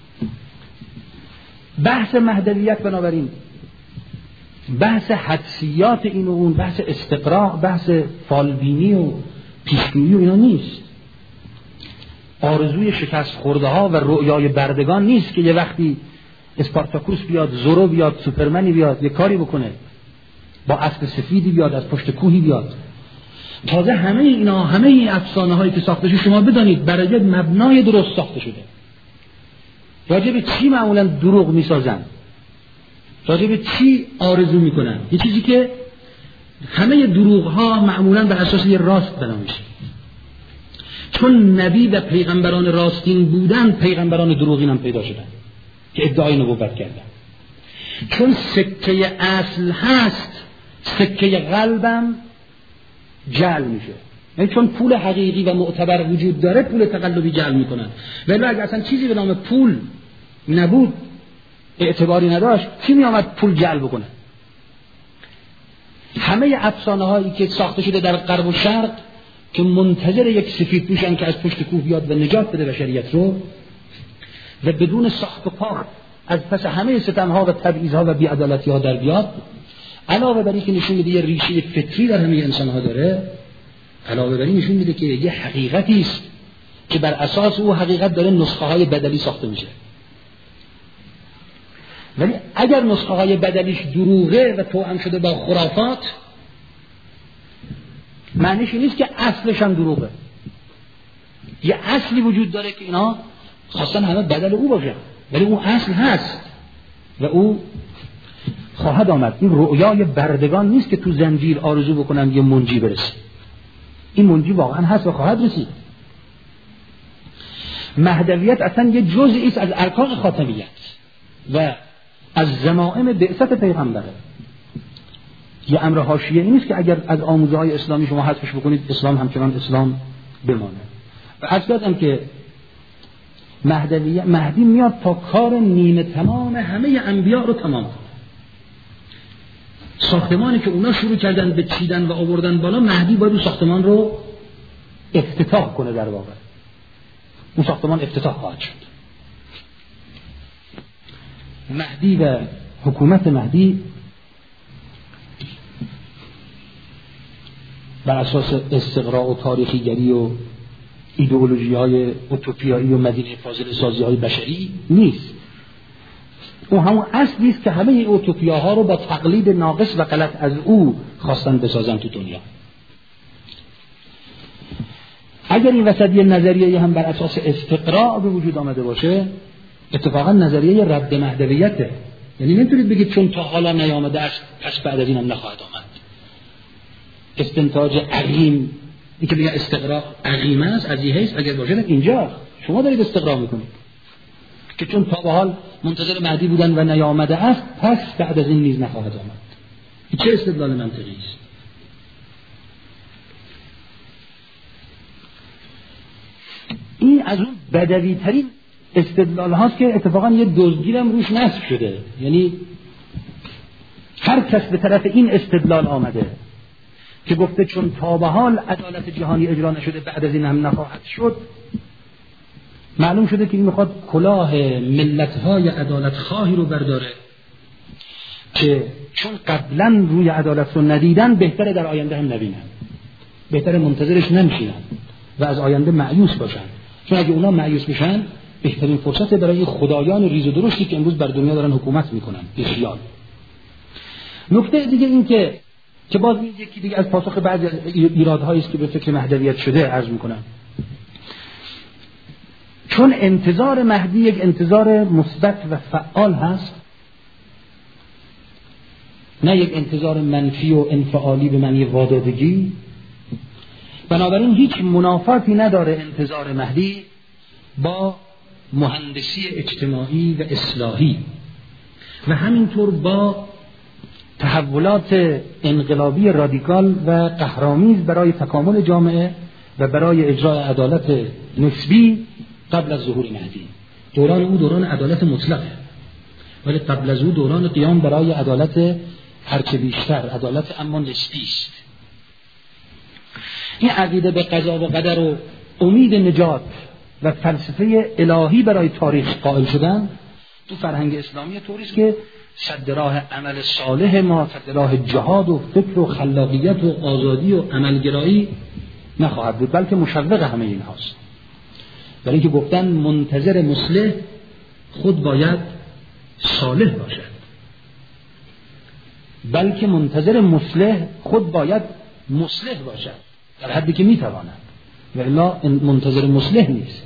بحث مهدویت بنابراین بحث حدسیات این و اون، بحث استقراء، بحث فالبینی و پیشگویی و اینا نیست. آرزوی شکست خورده ها و رؤیای بردگان نیست که یه وقتی اسپارتاکوس بیاد، زورو بیاد، سوپرمنی بیاد، یه کاری بکنه، با اسب سفیدی بیاد، از پشت کوهی بیاد. تازه همه اینا، همه این افسانه هایی که ساخته شده شما بدانید برای مبنای درست ساخته شده. راجع به چی معمولا دروغ میسازن؟ راجع به چی آرزو میکنن؟ یه چیزی که همه دروغ ها معمولا بر اساس یه راست بنا میشه. چون نبی و پیغمبران راستین بودن پیغمبران دروغین هم پیدا شدن که ادعای نبوت کردن. چون سکه اصل هست سکه قلبم جعل میشه. یعنی چون پول حقیقی و معتبر وجود داره پول تقلبی جعل میکنن. ولی اگه اصلا چیزی به نام پول نبود، اعتباری نداشت، کی می آمد پول جعل بکنه؟ همه افسانه هایی که ساخته شده در غرب و شرق که منتظر یک سفید پوشن که از پشت کوه بیاد و نجات بده بشریت رو و بدون ساخت و پاخت از پس همه ستمها و تبعیضها و بی‌عدالتی ها در بیاد، علاوه بر اینکه نشون میده یه ریشه فطری در همه انسان ها داره، علاوه بر این نشون میده که یه حقیقتی است که بر اساس او حقیقت داره نسخه های بدلی ساخته میشه. ولی اگر نسخه های بدلیش دروغه و توأم شده با خرافات، معنیش نیست که اصلش هم دروغه. یه اصلی وجود داره که اینا خواستن همه بدل او باشه، ولی اون اصل هست و او خواهد آمد. این رؤیای بردگان نیست که تو زنجیر آرزو بکنن یه منجی برسه. این منجی واقعا هست و خواهد رسید. مهدویت اصلا یه جزئی است از ارکان خاتمیت و از ضمائم بعثت پیغمبره. یه امر حاشیه‌ای نیست که اگر از آموزه‌های اسلامی شما حذفش بکنید اسلام همچنان اسلام بمانه. و عرض کردم که مهدویت مهدی میاد تا کار نیمه تمام همه انبیا رو تمام کنه. ساختمانی که اونا شروع کردن به چیدن و آوردن بالا، مهدی باید اون ساختمان رو افتتاح کنه. در واقع اون ساختمان افتتاح خواهد شد. مهدی و حکومت مهدی بر اساس استقراء و تاریخیگری و ایدئولوژی های اوتوپیایی و مدینه فاضله سازی های بشری نیست. او همون اصلی است که همه این اوتوپیاها رو با تقلید ناقص و غلط از او خواستن بسازن تو دنیا. اگر این وسط یه نظریه هم بر اساس استقراء به وجود آمده باشه، اتفاقا نظریه رد مهدویته. یعنی نمیتونید بگید چون تا حالا نیامده است پس بعد از این هم نخواهد آمد. استنتاج عقیم، این که بگه استقراء عقیم است از این حیث اگر باشه اینجا شما دارید استقراء میکنید که چون تا به حال منتظر مهدی بودن و نیامده است پس بعد از این نیز نخواهد آمد. این چه استدلال منطقی است؟ این از اون بدوی ترین استدلال هاست که اتفاقا یه دزدگیرم روش نصب شده. یعنی هر کس به طرف این استدلال آمده که گفته چون تا به حال عدالت جهانی اجرا نشده بعد از این هم نخواهد شد، معلوم شده که این میخواد کلاه ملت‌های عدالت خواهی رو برداره که چون قبلا روی عدالت رو ندیدن بهتره در آینده هم نبینن، بهتره منتظرش نمیشینن و از آینده مایوس باشن، چون اگه اونا مایوس بشن بهترین فرصت برای خدایان ریز و درشتی که امروز بر دنیا دارن حکومت میکنن بخیال. نکته دیگه این که که باز یکی دیگه از پاسخ بعضی از ایرادهایی است که به فکر مهدویت شده عرض میکنم. چون انتظار مهدی یک انتظار مثبت و فعال هست، نه یک انتظار منفی و انفعالی به معنی وادادگی، بنابراین هیچ منافاتی نداره انتظار مهدی با مهندسی اجتماعی و اصلاحی و همینطور با تحولات انقلابی رادیکال و قهرآمیز برای تکامل جامعه و برای اجرای عدالت نسبی قبل از ظهور مهدی. دوران او دوران عدالت مطلقه، ولی قبل از او دوران قیام برای عدالت هرچه بیشتر، عدالت اما نسبی است. این عقیده به قضا و قدر و امید نجات و فلسفه الهی برای تاریخ قائل شدن تو فرهنگ اسلامی طوری است که سد راه عمل صالح ما، سد راه جهاد و فکر و خلاقیت و آزادی و عملگرایی نخواهد بود، بلکه مشوق همه این هاست. برای اینکه گفتن منتظر مصلح خود باید صالح باشد، بلکه منتظر مصلح خود باید مصلح باشد در حدی که میتواند، و الا منتظر مصلح نیست.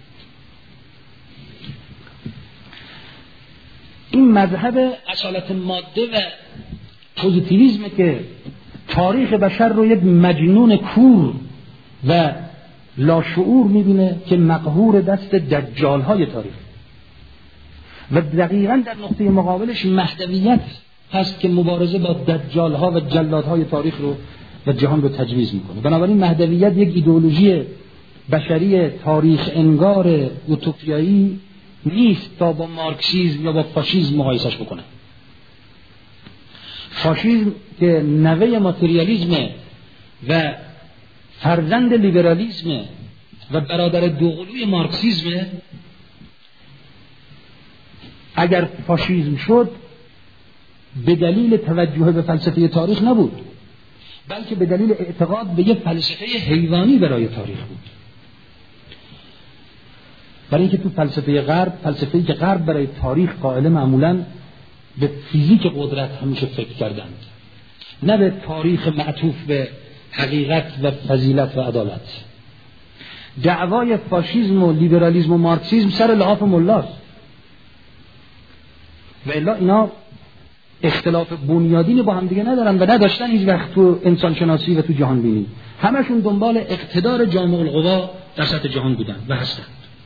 این مذهب اصالت ماده و پوزیتیویسم که تاریخ بشر رو یک مجنون کور و لاشعور میبینه که مقهور دست دجالهای تاریخ، و دقیقاً در نقطه مقابلش مهدویت هست که مبارزه با دجالها و جلادهای تاریخ رو و جهان رو تجویز میکنه. بنابراین مهدویت یک ایدئولوژی بشری تاریخ انگار اوتوپیایی نیست تا با مارکسیسم یا با فاشیسم مقایسش بکنه. فاشیسم که نوه ماتریالیسم و فرزند لیبرالیسم و برادر دوقلوی مارکسیسم، اگر فاشیسم شد به دلیل توجه به فلسفه تاریخ نبود، بلکه به دلیل اعتقاد به یک فلسفه حیوانی برای تاریخ بود. برای اینکه تو فلسفه غرب، فلسفه‌ای که غرب برای تاریخ قائل معمولاً به فیزیک قدرت همیشه فکر کردند، نه به تاریخ معطوف به حقیقت و فضیلت و عدالت. دعوای فاشیسم و لیبرالیسم و مارکسیسم سر لحاف ملاست، و الا اینا اختلاف بنیادینی با هم دیگه ندارن و نداشتن هیچ وقت تو انسان شناسی و تو جهان بینی. همشون دنبال اقتدار جامع القوا در سطح جهان بودن و هستن.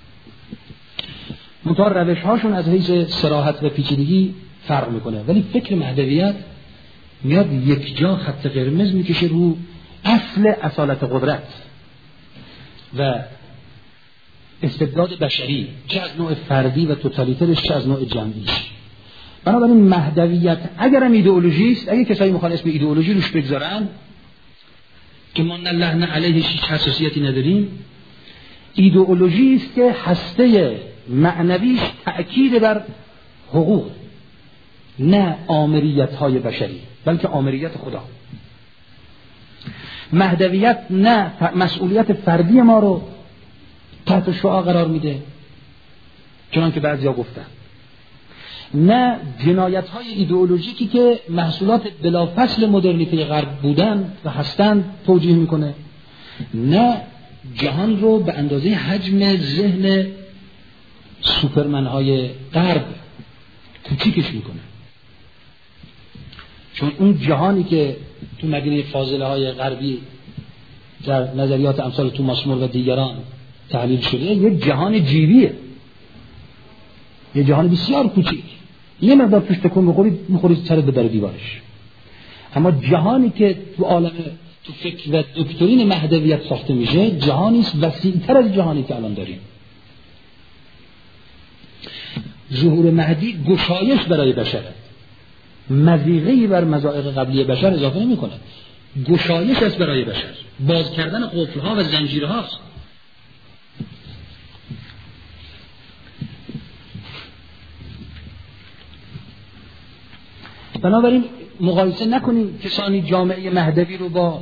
منتها روش هاشون از حیث صراحت و پیچیدگی فرق میکنه، ولی فکر مهدویت میاد یک جا خط قرمز میکشه رو اصل اصالت قدرت و استبداد بشری، چه از نوع فردی و توتالیترش چه از نوع جمعیش. بنابراین مهدویت اگر هم ایدئولوژی است، اگه کسایی میخوان اسم ایدئولوژی روش بگذارن که ما نه لحن علیهش هیچ حساسیتی نداریم، ایدئولوژی است که هسته معنویش تأکید بر حقوق، نه آمریت های بشری، بلکه آمریت خدا. مهدویت نه مسئولیت فردی ما رو تحت شعاع قرار میده چنان که بعضیا گفتن، نه جنایت های ایدئولوژیکی که محصولات بلافصل مدرنیته غرب بودن و هستند توجیه میکنه، نه جهان رو به اندازه حجم ذهن سوپرمن های غرب کوچیکش میکنه. چون اون جهانی که تو مدینه فاضله های غربی در نظریات امثال توماس مور و دیگران تحلیل شده یه جهان جیویه، یه جهان بسیار کوچیک، یه مقدار توش تکون بخورید میخورید سر در دیوارش. اما جهانی که تو عالم تو فکر و دکترین مهدویت ساخته میشه جهانی است وسیع‌تر از جهانی که الان داریم. ظهور مهدی گشایش برای بشره، مضیقه‌ای بر مضایق قبلی بشر اضافه نمی‌کنه، گشایش است برای بشر، باز کردن قفل‌ها و زنجیرهاست. بنابراین مقایسه نکنیم کسانی جامعه مهدوی رو با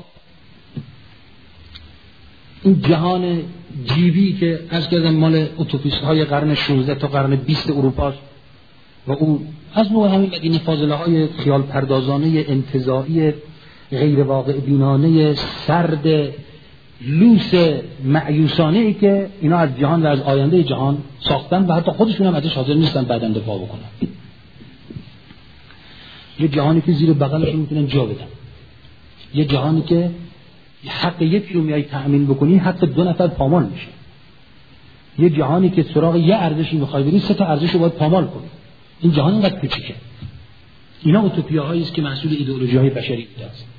این جهان جیبی که از کردن مال اوتوپیست های قرن شانزده تا قرن بیست اروپا و اون از نوع همین مدینه فاضله های خیال پردازانه انتزاعی غیر واقع بینانه سرد لوس معیوسانه ای که اینا از جهان و از آینده جهان ساختن و حتی خودشون هم ازش حاضر نیستن بعداً دفاع بکنن. یه جهانی که زیر بغلشون میتونن جا بدن، یه جهانی که حق یکی رو میای تأمین بکنی حق دو نفر پامال میشه، یه جهانی که سراغ یه ارزشی میخوای بری سه تا ارزش رو باید پامال کنی. این جهان اینقدر کوچیکه. اینا اوتوپیاهایی است که محصول ایدئولوژی‌های بشری بوده است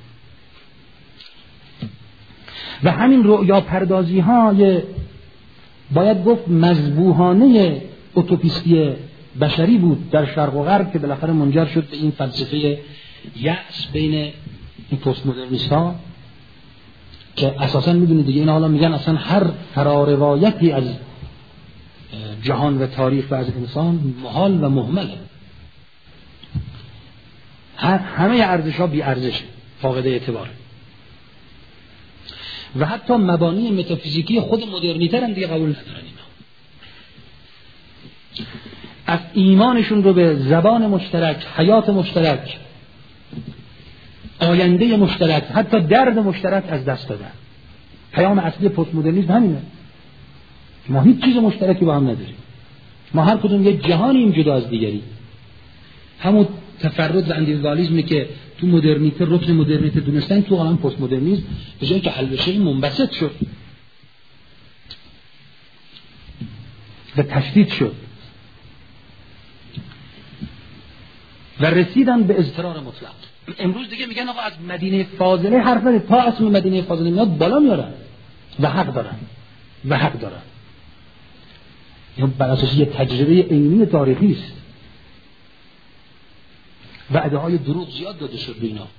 و همین رؤیا پردازی های باید گفت مذبوحانه اوتوپیستی بشری بود در شرق و غرب که بالاخره منجر شد به این فلسفه یأس بین این پست مدرنیست ها که اساسا میدونید دیگه اینا حالا میگن اصلا هر فراروایتی از جهان و تاریخ و از انسان محال و مهمله، همه ارزش ها بی ارزشه، فاقده اعتباره و حتی مبانی متافیزیکی خود مدرنیته هم دیگه قبول ندارن. اینا از ایمانشون رو به زبان مشترک، حیات مشترک، آینده مشترک، حتی درد مشترک از دست دادن. پیام اصلی پست مدرنیسم همینه، ما هیچ چیز مشترکی با هم نداریم، ما هر کدوم یک جهانیم جدا از دیگری. همون تفرد و اندیویدوالیسمی که تو مدرنیته رکن مدرنیته دونستن تو عالم پست مدرنیسم به جای که حل بشه منبسط شد و تشدید شد و رسیدن به اضطرار مطلق. امروز دیگه میگن آقا از مدینه فاضله حرف نزنید، تا اسم مدینه فاضله میاد بالا میارن و حق دارن و حق دارن. این بر اساس یه تجربه عینی تاریخی است. وعده های دروغ زیاد داده شد به اینا.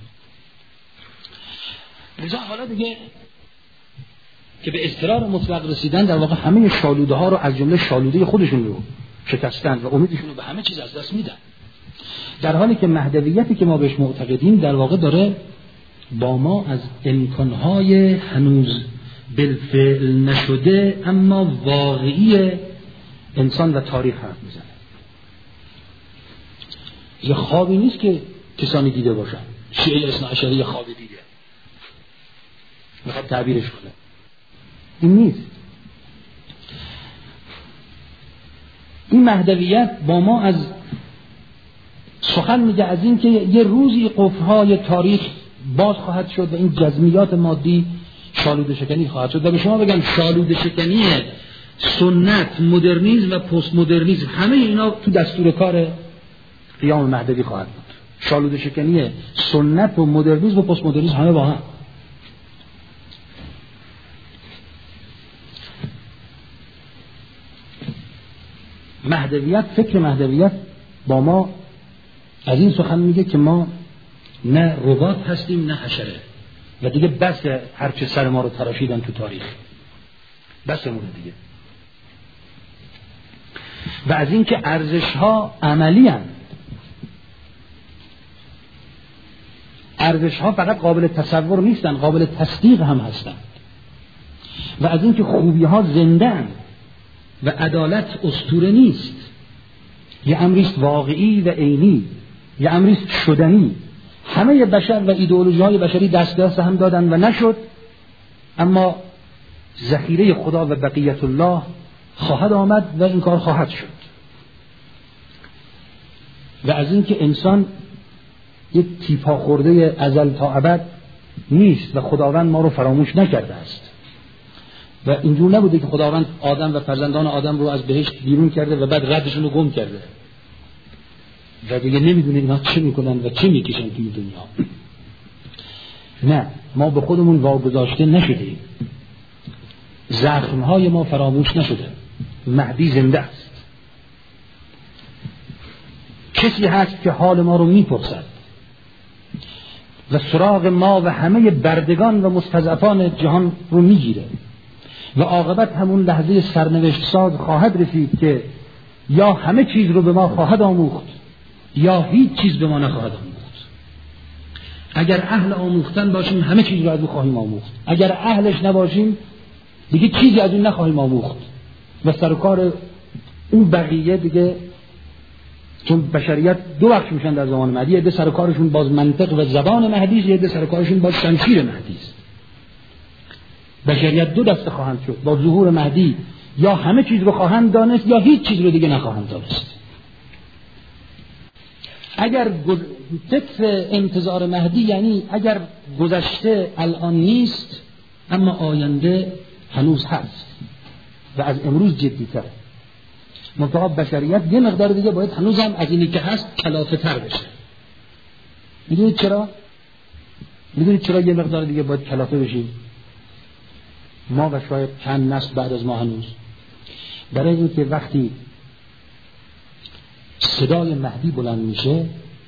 لذا حالا دیگه که به اضطرار مطلق رسیدن در واقع همه شالوده ها رو از جمله شالوده خودشون رو شکستن و امیدشون رو به همه چیز از دست میدن، در حالی که مهدویتی که ما بهش معتقدیم در واقع داره با ما از امکانهای هنوز بالفعل نشده اما واقعی انسان و تاریخ حرف میزنه. یه خوابی نیست که کسانی دیده باشن. شیعه اثنا عشری یه خوابی دیده میخواد تعبیرش کنه، این نیست. این مهدویت با ما از سخن میگه از این که یه روزی قفل‌های تاریخ باز خواهد شد و این جزمیات مادی شالوده شکنی خواهد شد. و به شما بگم شالوده شکنی سنت، مدرنیسم و پست مدرنیسم همه اینا تو دستور کار قیام مهدوی خواهد بود. شالوده شکنی سنت و مدرنیسم و پست مدرنیسم همه با هم. مهدویت، فکر مهدویت با ما از این سخن میگه که ما نه ربات هستیم نه حشره و دیگه بس هرچه سر ما رو تراشیدن تو تاریخ، بس مونه دیگه. و از این که ارزش ها عملی هن. ارزش‌ها فقط قابل تصور نیستن، قابل تصدیق هم هستند. و از اینکه خوبی‌ها زنده‌اند و عدالت اسطوره نیست، یه امری است واقعی و عینی، یه امری است شدنی. همه بشر و ایدئولوژی‌های بشری دست دست هم دادن و نشد، اما ذخیره خدا و بقیت الله خواهد آمد و این کار خواهد شد. و از اینکه انسان یک تیپا خورده ازل تا ابد نیست و خداوند ما رو فراموش نکرده است و اینجور نبوده که خداوند آدم و فرزندان آدم رو از بهشت بیرون کرده و بعد ردشون رو گم کرده و دیگه نمیدونه اینا چه میکنن و چه میکشن توی دنیا. نه، ما به خودمون واگذاشته نشدیم، زخمهای ما فراموش نشده، مهدی زنده است. کسی هست که حال ما رو میپرسد و سراغ ما و همه بردگان و مستضعفان جهان رو میگیره و عاقبت همون لحظه سرنوشت ساز خواهد رسید که یا همه چیز رو به ما خواهد آموخت یا هیچ چیز به ما نخواهد آموخت. اگر اهل آموختن باشیم همه چیز رو از او خواهیم آموخت، اگر اهلش نباشیم دیگه چیزی از اون نخواهیم آموخت و سر و کار اون بقیه دیگه، چون بشریت دو بخش میشن در زمان مهدی، یه ده سر و کارشون باز منطق و زبان مهدی است، یه ده سر و کارشون باز شمشیر مهدی است. بشریت دو دسته خواهند شد با ظهور مهدی، یا همه چیز رو خواهند دانست یا هیچ چیز رو دیگه نخواهند دانست. اگر فکر انتظار مهدی یعنی اگر گذشته الان نیست اما آینده هنوز هست و از امروز جدی‌تره. منتها بشریت یه مقدار دیگه باید هنوز هم از اینی که هست کلافه تر بشه. میدونید چرا؟ میدونید چرا یه مقدار دیگه باید کلافه بشیم؟ ما و شاید چند نسل بعد از ما هنوز. برای اینکه وقتی صدای مهدی بلند میشه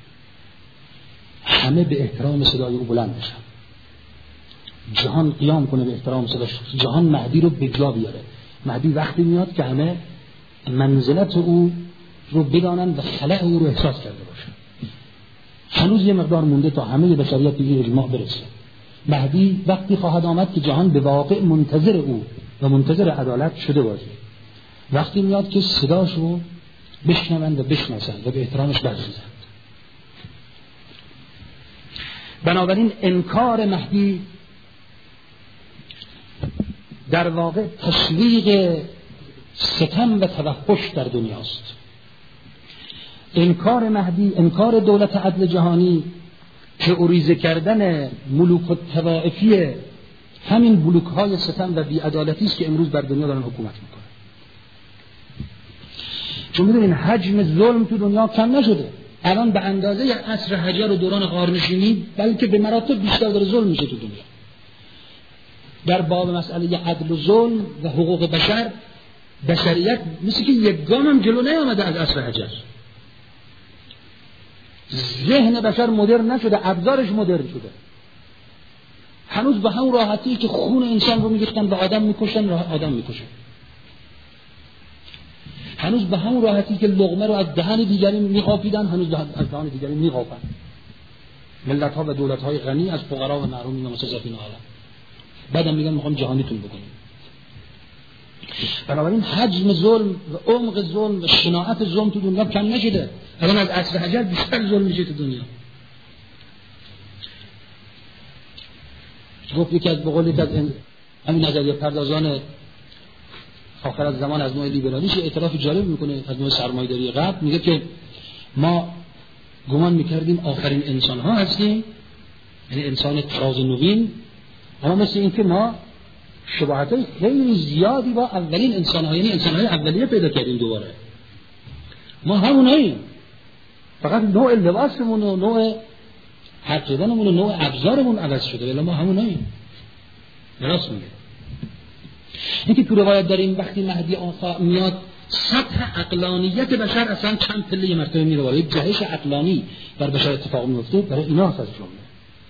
همه به احترام صدای او بلند بشن، جهان قیام کنه به احترام صداش، جهان مهدی رو به جا بیاره. مهدی وقتی میاد که همه منزلت او رو بدانن و خلأ او رو احساس کرده باشن. هنوز یه مقدار مونده تا همه بشریت به این اجماع برسه. مهدی وقتی خواهد آمد که جهان به واقع منتظر او و منتظر عدالت شده باشه. وقتی میاد که صداش رو بشنوند و بشناسند و به احترامش برخیزند. بنابراین انکار مهدی در واقع تشویق ستم و توحش در دنیاست. انکار مهدی، انکار دولت عدل جهانی که عریضه کردن ملوک و طوائفی همین بلوک های ستم و بی‌عدالتی است که امروز بر دنیا دارن حکومت میکنن. چون میدونین حجم ظلم تو دنیا کم نشده، الان به اندازه عصر حجر و دوران غارنشینی بلکه به مراتب بیشتر داره ظلم میشه تو دنیا. در باب مسئله عدل و ظلم و حقوق بشر بشریت مثل که یک گام هم جلو نیامده از عصر حجر. ذهن بشر مدرن نشده، ابزارش مدرن شده. هنوز به همون راحتی که خون انسان رو میگفتن به آدم میکشن آدم میکشن. هنوز به همون راحتی که لقمه رو از دهن دیگری میقاپیدن هنوز از دهن دیگری میقاپن. ملت ها و دولت های غنی از فقرا و محرومین و مستضعفین عالم. بعدم میگن میخوام جهانیتون بکنیم. بنابراین حجم ظلم و عمق ظلم و شناعت ظلم تو دنیا کم نشده. الان از عصر حجر بیشتر ظلم میشه تو دنیا. گفت یکی از بقول یکی از همین نظریه پردازان آخر از زمان از نوع لیبرالیش اعتراف جالب میکنه از نوع سرمایه‌داری غرب. میگه که ما گمان میکردیم آخرین انسان ها هستیم، یعنی انسان طراز نوین، اما مثل این که ما شباهت های خیلی زیادی با اولین انسان ها، یعنی انسان های اولیه پیدا کردیم. دوباره ما همون هاییم، فقط نوع لباسمون و نوع حرف زدنمون و نوع ابزارمون عوض شده، ولی ما همون هاییم. درست میگه. اینکه تو روایت داریم وقتی مهدی آقا میاد سطح عقلانیت بشر اصلا چند پله مرتبه میره بالا، یک جهش عقلانی بر بشر اتفاق میفته. برای اینا هست از جمله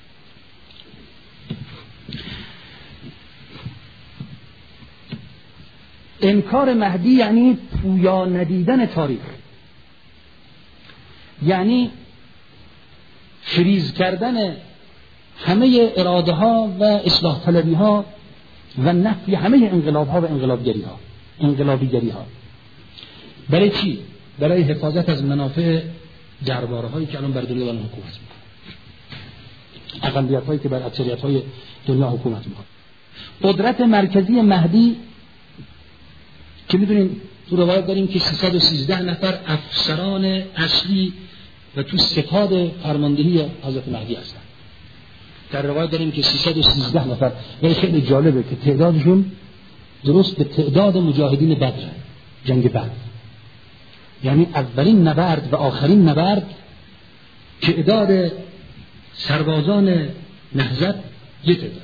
انکار مهدی یعنی پویا ندیدن تاریخ، یعنی فریز کردن همه اراده ها و اصلاح طلبی ها و نفی همه انقلاب ها و انقلابگری ها انقلابیگری ها. برای چی؟ برای حفاظت از منافع درباره هایی که الان بر دنیا دارن حکومت میکنن، اقلیت هایی که بر اکثریت های دنیا حکومت میکنن. قدرت مرکزی مهدی که میدونین تو روایت داریم که سیصد و سیزده نفر افسران اصلی و تو ستاد فرماندهی حضرت مهدی هستن. در روایت داریم که سیصد و سیزده نفر، و خیلی جالبه که تعدادشون درست به تعداد مجاهدین بدر، جنگ بدر، یعنی اولین نبرد و آخرین نبرد تعداد سربازان نهضت یک تعداد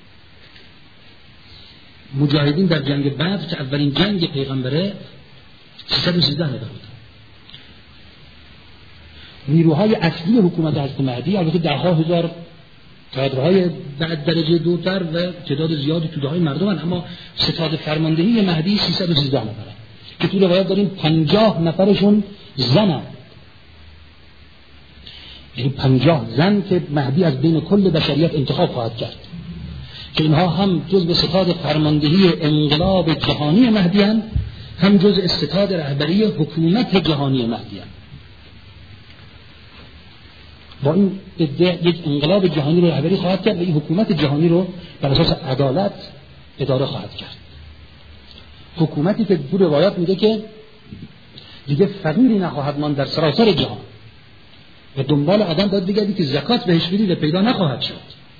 مجاهدین در جنگ بدر که اولین جنگ پیغمبره سیصد و سیزده نفر بود. نیروهای اصلی حکومت حضرت مهدی البته ده ها هزار کادرهای بعد درجه دوتر و تعداد زیادی توده های مردم هن، اما ستاد فرماندهی مهدی سیصد و سیزده نفره که تو روایت داریم پنجاه نفرشون زنن، یعنی پنجاه زن که مهدی از بین کل بشریت انتخاب خواهد کرد که اینها هم جزء ستاد فرماندهی انقلاب جهانی مهدی هن، هم جزء ستاد رهبری حکومت جهانی مهدی هن. با این ادعا یک انقلاب جهانی رو رهبری خواهد کرد و این حکومت جهانی رو بر اساس عدالت اداره خواهد کرد. حکومتی که تو روایات میگه که دیگه فقیری نخواهد ماند در سراسر جهان و دنبال آدم باید بگردی که زکات بهش بدی و پیدا نخواهد شد.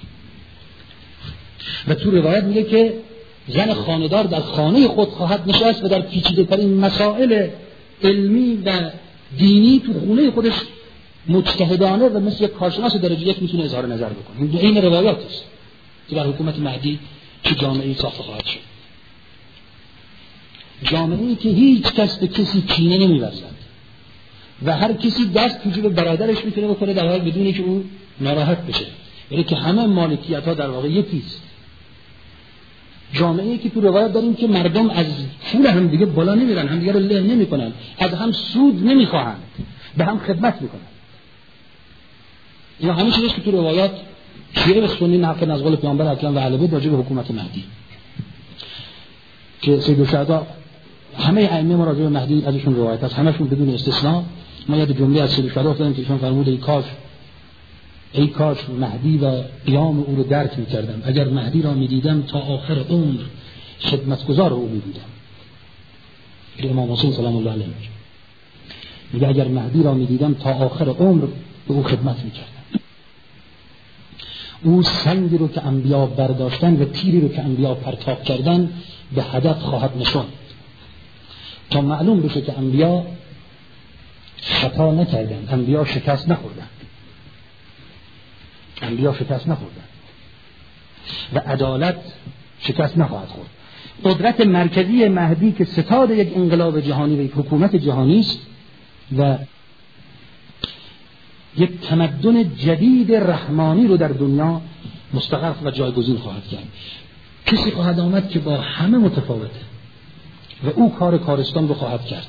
و تو روایت میگه که زن خانه‌دار در خانه خود خواهد نشست و در پیچیده‌ترین مسائل علمی و دینی تو خونه خودش مجتهدانه و مثل یک کارشناس درجه یک میتونه اظهار نظر بکنه. این روایات است که در حکومت مهدی چه جامعه‌ای ساخته خواهد شد. جامعه‌ای که هیچ کس به کسی کینه نمی‌ورزد و هر کسی دست تو جیب برادرش میتونه بکنه در حال بدونی که او ناراحت بشه، یعنی که همه مالکیت‌ها در واقع یکیست. جامعه‌ای که تو روایت داریم که مردم از پول هم دیگه بالا نمیرن، هم دیگه رو له نمی‌کنن، از هم سود نمی‌خواهند، به هم خدمت می‌کنن. اینا همه چیزی که تو روایات شیعه و سنی نقل از قول پیامبر اکرم و اهل بیت راجع به حکومت مهدی که سید الشهدا همه ائمه ما راجع به مهدی ازشون روایت هست، همشون بدون استثناء. ما یاد جمله از سید الشهدا افتادیم که ایشون فرمود ای کاش ای کاش مهدی و قیام او رو درک می‌کردم، اگر مهدی را می‌دیدم تا آخر عمر خدمتگزار او می‌بودم. امام حسین سلام الله علیه میگه اگر مهدی را می‌دیدم تا آخر عمر به او خدمت می‌کردم. او سنگی رو که انبیا برداشتن و تیری رو که انبیا پرتاب کردن به هدف خواهد نشوند تا معلوم بشه که انبیا خطا نکردن، انبیا شکست نخوردن، انبیا شکست نخوردن و عدالت شکست نخواهد خورد. قدرت مرکزی مهدی که ستاد یک انقلاب جهانی و یک حکومت جهانی است و یک تمدن جدید رحمانی رو در دنیا مستقر و جایگزین خواهد کرد. کسی خواهد آمد که با همه متفاوته و او کار کارستان رو خواهد کرد.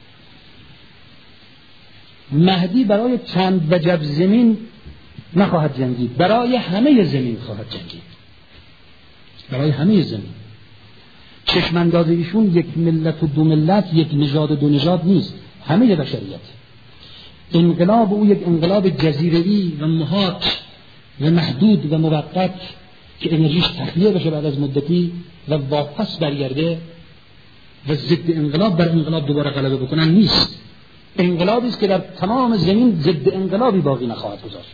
مهدی برای چند وجب زمین نخواهد جنگید، برای همه زمین خواهد جنگید، برای همه زمین. چشم انداز ایشون یک ملت و دو ملت، یک نژاد و دو نژاد نیست، همه بشریت. انقلاب او یک انقلاب جزیره‌ای و محاط و محدود و موقت که انرژیش تخلیه بشه بعد از مدتی و واپس برگرده و ضد انقلاب بر انقلاب دوباره غلبه بکنن نیست. انقلابی است که در تمام زمین ضد انقلابی باقی نخواهد گذاشت.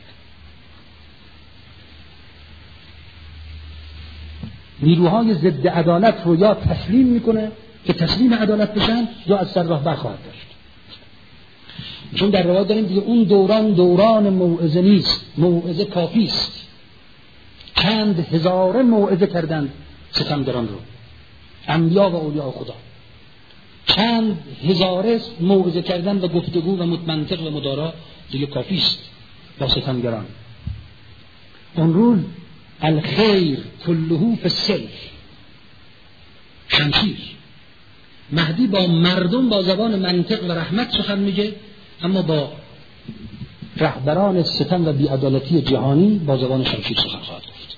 نیروهای ضد عدالت رو یا تسلیم میکنه که تسلیم عدالت بشن یا از سر راه برخواهد داشت. چون در روایت داریم دیگه اون دوران دوران موعظه نیست، موعظه کافی است. چند هزاره موعظه کردند ستمگران رو، انبیا و اولیاء خدا، چند هزاره موعظه کردن و گفتگو و منطق و مدارا دیگه کافی است با ستمگران. اون روز الخیر کله فی السیف، شمشیر. مهدی با مردم با زبان منطق و رحمت سخن میگه، اما با رهبران ستم و بی‌عدالتی جهانی با زبان شمشیر سخن خواهد گفت.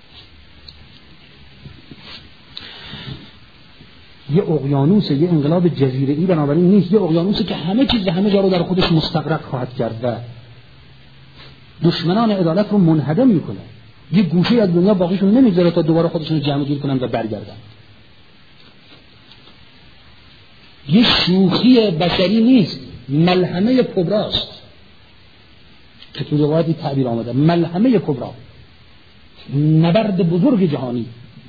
یه اقیانوس، یه انقلاب جزیره‌ای بنابراین نیست، یه اقیانوسی که همه چیز و همه جا رو در خودش مستغرق خواهد کرد و دشمنان عدالت رو منهدم میکنه. یه گوشه از دنیا باقیشون نمیذاره تا دوباره خودشون رو جمع جور کنن و برگردن. یه شوخی بشری نیست، ملحمه کبراست که تو روایتی تعبیر آمده، ملحمه کبرا، نبرد بزرگ جهانی.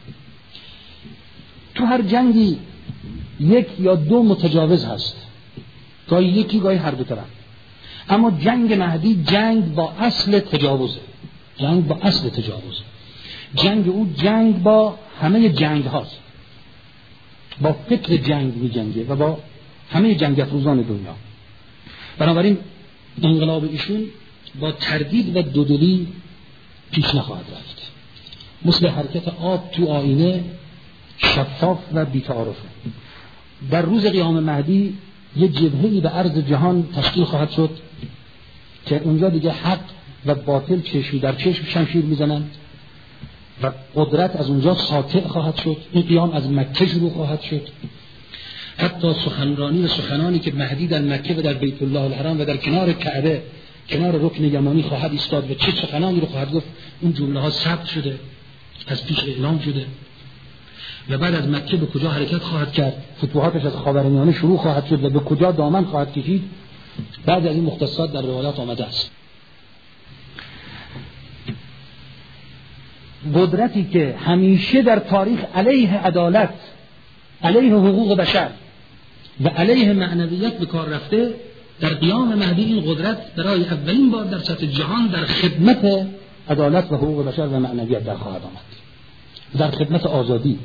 تو هر جنگی یک یا دو متجاوز هست، گاهی یکی گاهی هر دو طرف، اما جنگ مهدی جنگ با اصل تجاوزه، جنگ با اصل تجاوز. جنگ او جنگ با همه جنگ هاست، با فکر جنگ می جنگه و با همه جنگ افروزان دنیا. بنابراین انقلاب ایشون با تردید و دودلی پیش نخواهد رفت. مثل حرکت آب تو آینه، شفاف و بی‌تعارفه. در روز قیام مهدی یه جبهه‌ای به عرض جهان تشکیل خواهد شد که اونجا دیگه حق و باطل چشمی در چشم شمشیر میزنن و قدرت از اونجا ساطع خواهد شد. این قیام از مکه شروع خواهد شد. حتی سخنرانی و سخنانی که مهدی در مکه و در بیت الله الحرام و در کنار کعبه، کنار رکن یمانی خواهد ایستاد و چه سخنانی رو خواهد گفت، اون جمله ها ثبت شده، از پیش اعلام شده. و بعد از مکه به کجا حرکت خواهد کرد، فتوحاتش از خاورمیانه شروع خواهد شد و به کجا دامن خواهد کشید، بعد از این مختصات در روایات آمده است. قدرتی که همیشه در تاریخ علیه عدالت، علیه حقوق بشر و علیه معنویت به کار رفته، در قیام مهدی این قدرت برای اولین بار در سطح جهان در خدمت عدالت و حقوق بشر و معنویت در خواهد آمد، در خدمت آزادی.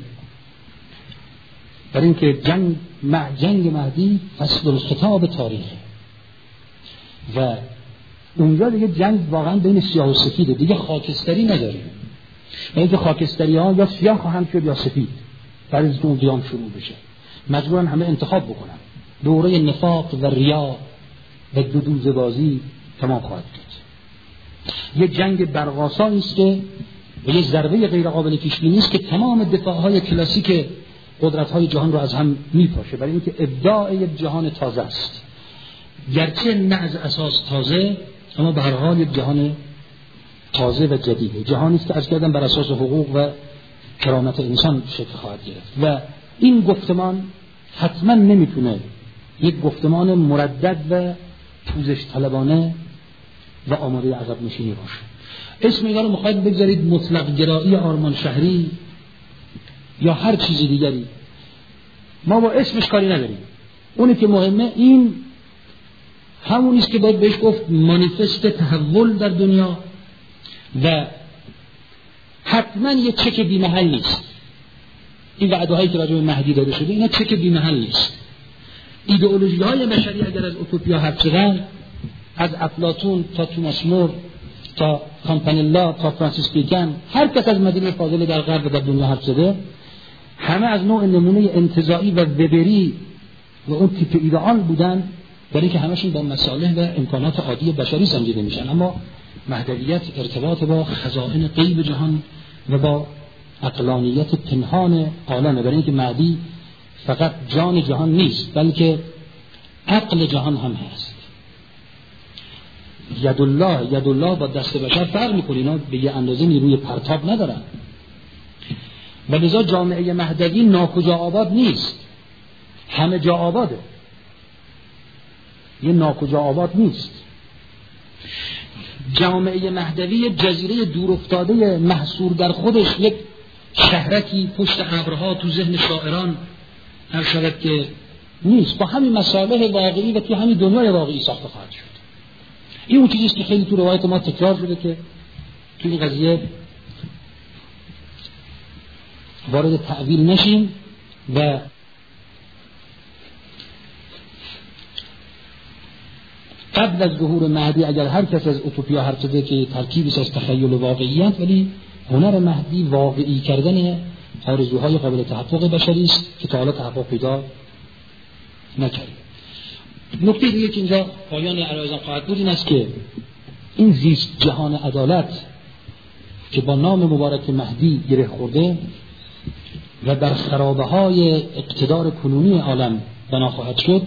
در اینکه جنگ مع جنگ مهدی فصل الخطاب تاریخه و اونجا دیگه جنگ واقعا بین سیاه و سفیده، دیگه خاکستری نداریم. و اینکه خاکستری ها یا سیاه خواهند شد یا سفید بعد از اون قیام شروع بشه، مجبورن همه انتخاب بکنن. دوره نفاق و ریا و دودوزه بازی تمام خواهد شد. یه جنگ برق‌آسایی است که و یه ضربه غیر قابل پیش بینی است که تمام دفاع‌های کلاسیک قدرت‌های جهان رو از هم میپاشه، برای اینکه ابداع یک جهان تازه است، گرچه نه از اساس تازه، اما به هر حال یک جهان تازه و جدیده. جهانی است که عرض کردم بر اساس حقوق و کرامت انسان شکل خواهد گرفت و این گفتمان حتما نمیتونه یک گفتمان مردد و پوزش طلبانه و آماده عقب نشینی باشه. اسم اینا رو میخواید بگذارید مطلق گرایی آرمان شهری یا هر چیزی دیگری، ما با اسمش کاری نداریم. اونی که مهمه این همونیست که باید بهش گفت مانیفست تحول در دنیا و حتما یه چک بی محل نیست. این وعده هایی که راجع به مهدی داده شده اینا چک بی محل نیست. ایدئولوژی های بشری اگر از اوتوپیا حرف زدن، از افلاطون تا توماس مور تا کامپانیلا تا فرانسیس بیکن، هر کس از مدینه فاضله در غرب و در دنیا حرف زده، همه از نوع نمونه انتزاعی و وبری و اون تیپ ایدئال بودن، برای اینکه همشون با مصالح و امکانات عادی بشری سنجیده میشن. اما مهدویت ارتباط با خزائن غیب جهان و با عقلانیت پنهان عالمه، برای اینکه مهدی فقط جان جهان نیست بلکه عقل جهان هم هست. یدالله یدالله با دست بشر فرق میکنه، اینا به یه اندازه نیروی پرتاب ندارن و لذا جامعه مهدوی ناکجا آباد نیست، همه جا آباده، یه ناکجا آباد نیست. جامعه مهدوی جزیره دور افتاده محصور در خودش، یک شهرکی پشت ابرها تو ذهن شاعران هر شود که نیست، با همین مصالح واقعی و توی همین دنیای واقعی ساخته خواهد شد. این اون چیزیست که خیلی تو روایت ما تکرار شده که تو این قضیه وارد تعویل نشیم و قبل از ظهور مهدی اگر هر کس از اوتوپیا حرف زده که ترکیبی از تخیل و واقعیت، ولی هنر مهدی واقعی کردن آرزوهای قابل تحقق بشری است که تا حالا تحقق پیدا نکرده. نکته دیگه که اینجا پایان عرایزم خواهد بود این است که این زیست جهان عدالت که با نام مبارک مهدی گره خورده و در خرابه های اقتدار کنونی عالم بنا خواهد شد،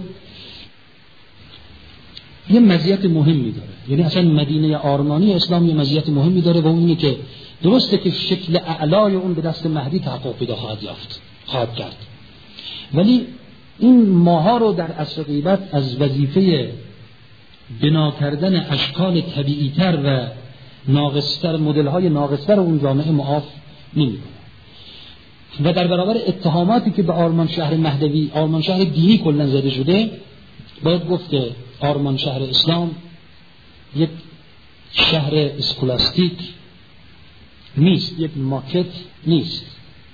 یه مزیت مهمی داره. یعنی اصلا مدینه آرمانی اسلام یه مزیت مهمی داره و اون اینه که درسته که شکل اعلای اون به دست مهدی تحقق پیدا خواهد یافت خواهد کرد، ولی این ماها رو در عصر غیبت از وظیفه بنا کردن اشکال طبیعی‌تر و ناقصتر، مدل‌های ناقصتر اون جامعه معاف نمی‌کنه. و در برابر اتهاماتی که به آرمان شهر مهدوی، آرمان شهر دینی کلاً زده شده، باید گفت که آرمان شهر اسلام یک شهر اسکولاستیک نیست، یک ماکت نیست،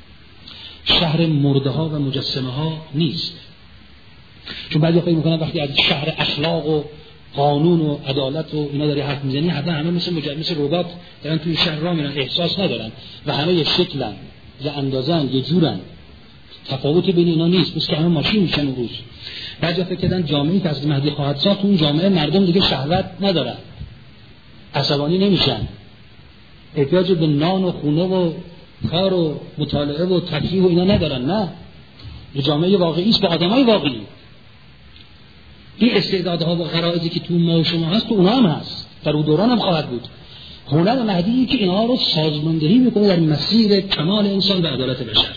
شهر مرده ها و مجسمه ها نیست. چون بعضی فکر میکنن وقتی از شهر اخلاق و قانون و عدالت و اینا داری حرف میزنی حتما همه مثل مجسمه ربات دارن توی شهر راه میرن، احساس ندارن و همه یه شکلن، یه اندازن، یه جورن، تفاوتی بین اینا نیست، بس که همه ماشین میشن اون روز. بعضی فکر کردن جامعه‌ای که از مهدی خواهد ساخت اون جامعه مردم دیگه شهوت ندارن، عصبانی نمیشن، احتیاج به نان و خونه و کار و مطالعه و تفریح و اینا ندارن. نه، یه جامعه واقعی است با آدمای واقعی. این استعدادها و غرایزی که تو ما و شما هست تو اونها هم هست، در اون دوران هم خواهد بود. هنر مهدی که اینها رو سازماندهی میکنه در مسیر کمال انسان و عدالت بشر.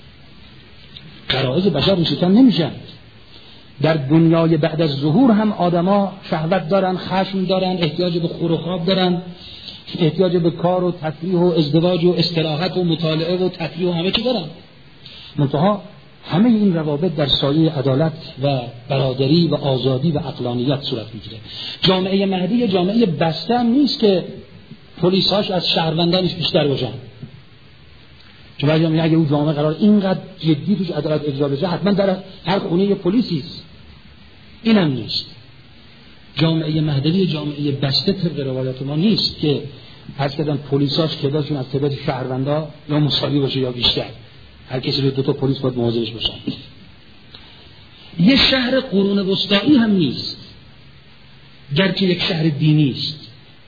غرایز بشر روشکن نمیشن. در دنیای بعد از ظهور هم آدما شهوت دارن، خشم دارن، احتیاج به خور و خواب دارن، احتیاج به کار و تفریح و ازدواج و استراحت و مطالعه و تفریح و همه چی دارن. منتها همه این روابط در سایه عدالت و برادری و آزادی و عقلانیت صورت میگیره. جامعه مهدی جامعه بسته هم نیست که پلیساش از شهروندانش بیشتر باشن. چون بعضی میگن اگه اون جامعه قرار اینقدر جدی توش عدالت اجرا بشه حتما در هر خونه یه پلیسی است. اینم نیست. جامعه مهدوی جامعه بسته طبق روایات ما نیست که هر کدوم پلیساش تعدادشون از تعداد شهروندا یا مساوی باشه یا بیشتر. هر کسی رو دو تا پلیس باید مواظبش باشن. یه شهر قرون وسطایی هم نیست، گرچه یک شهر دینی است.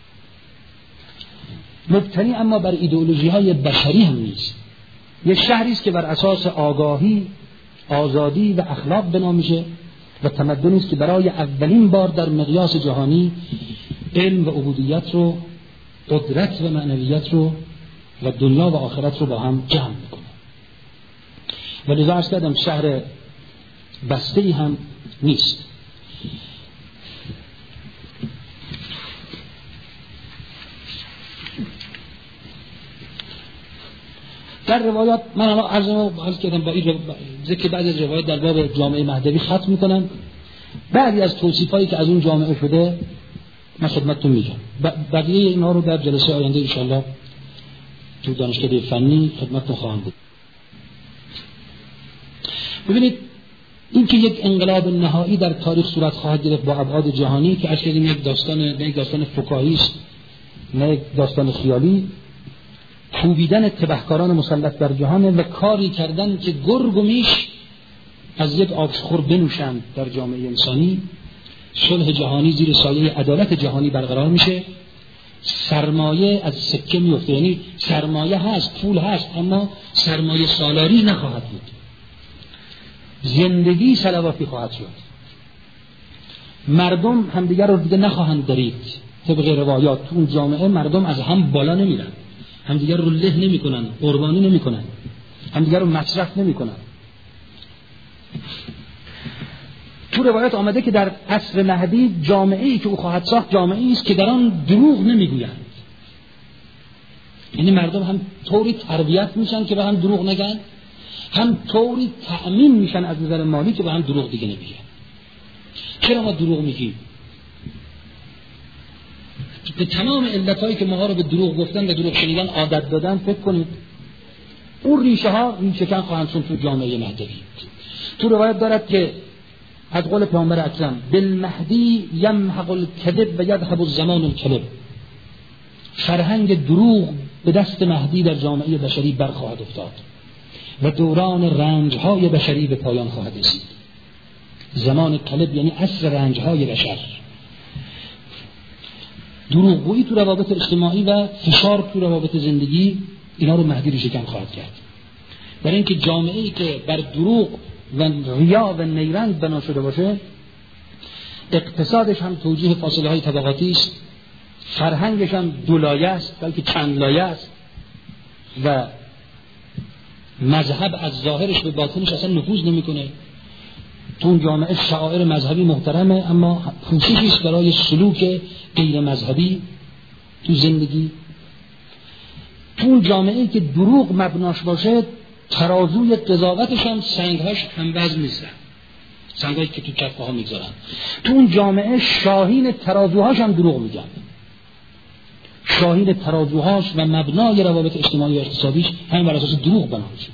مبتنی اما بر ایدئولوژی های بشری هم نیست. یه شهری است که بر اساس آگاهی، آزادی و اخلاق بنا میشه و تمدنی است که برای اولین بار در مقیاس جهانی علم و عبودیت رو، قدرت و معنویت رو و دنیا و آخرت رو با هم جمع میکنه. ولی عرض کردم شهر بسته‌ای هم نیست. در روایات من الان عرض کردم با این ذکر بعضی از روایات در باب جامعه مهدوی ختم میکنم. بعضی از توصیفایی که از اون جامعه شده من خدمتتون میگم. بقیه اینا رو در جلسه آینده ان شاءالله تو دانشکده فنی خدمتتون خواهم بود. ببینید این که یک انقلاب نهایی در تاریخ صورت خواهد گرفت با ابعاد جهانی که از این یک داستان نه یک داستان فکاهی است نه یک داستان خیالی، کوبیدن تبهکاران مسلط بر جهان و کاری کردن که گرگ و میش از یک آبشخور بنوشند در جامعه انسانی. صلح جهانی زیر سایه عدالت جهانی برقرار میشه، سرمایه از سکه میفته. یعنی سرمایه هست، پول هست، اما سرمایه سالاری نخواهد بود. زندگی سلواتی خواهد شد. مردم همدیگر رو دیگه نخواهند درید. طبق روایات تو اون جامعه مردم از هم بالا نمیرن، همدیگر رو له نمیکنن، قربانی نمیکنن، همدیگر رو مصرف نمیکنن. تو روایات آمده که در عصر مهدی جامعه‌ای که او خواهد ساخت جامعه‌ای است که در آن دروغ نمیگویند. یعنی مردم هم طوری تربیت میشن که به هم دروغ نگن، هم طوری تأمین میشن از نظر مالی که به هم دروغ دیگه نمیگن. چرا ما دروغ میگیم؟ به تمام علتایی که ما رو به دروغ گفتن و دروغ شنیدن عادت دادن فکر کنید اون ریشه ها ریشه کن خواهند شد تو جامعه مهدوی. تو روایت دارد که از قول پیامبر اکرم بالمهدی یمحق الکذب و یذهب الزمان الکذب، فرهنگ دروغ به دست مهدی در جامعه بشری برخواهد افتاد و دوران رنج‌های بشری به پایان خواهد رسید. زمان کلب یعنی عصر رنج‌های بشر. دروغگویی تو روابط اجتماعی و فشار تو روابط زندگی، اینا رو مهدی ریشه‌کن خواهد کرد. برای اینکه جامعه‌ای که بر دروغ و ریا و نیرنگ بنا شده باشه، اقتصادش هم توجیه فاصله های طبقاتی است، فرهنگش هم دو لایه است بلکه چند لایه است و مذهب از ظاهرش به باطنش اصلا نفوذ نمیکنه. تو اون جامعه شعائر مذهبی محترمه، اما پوششی است برای سلوک غیر مذهبی تو زندگی. تو اون جامعه‌ای که دروغ مبناش باشه، ترازوی قضاوتش هم سنگ‌هاش هم وزن نیستن، سنگایی که تو کفه ها میگذارن. تو اون جامعه شاهین ترازوهاش هم دروغ میگن، شاهین ترازوهاش و مبنای روابط اجتماعی و اقتصادیش همین بر اساس دروغ بنا میشه.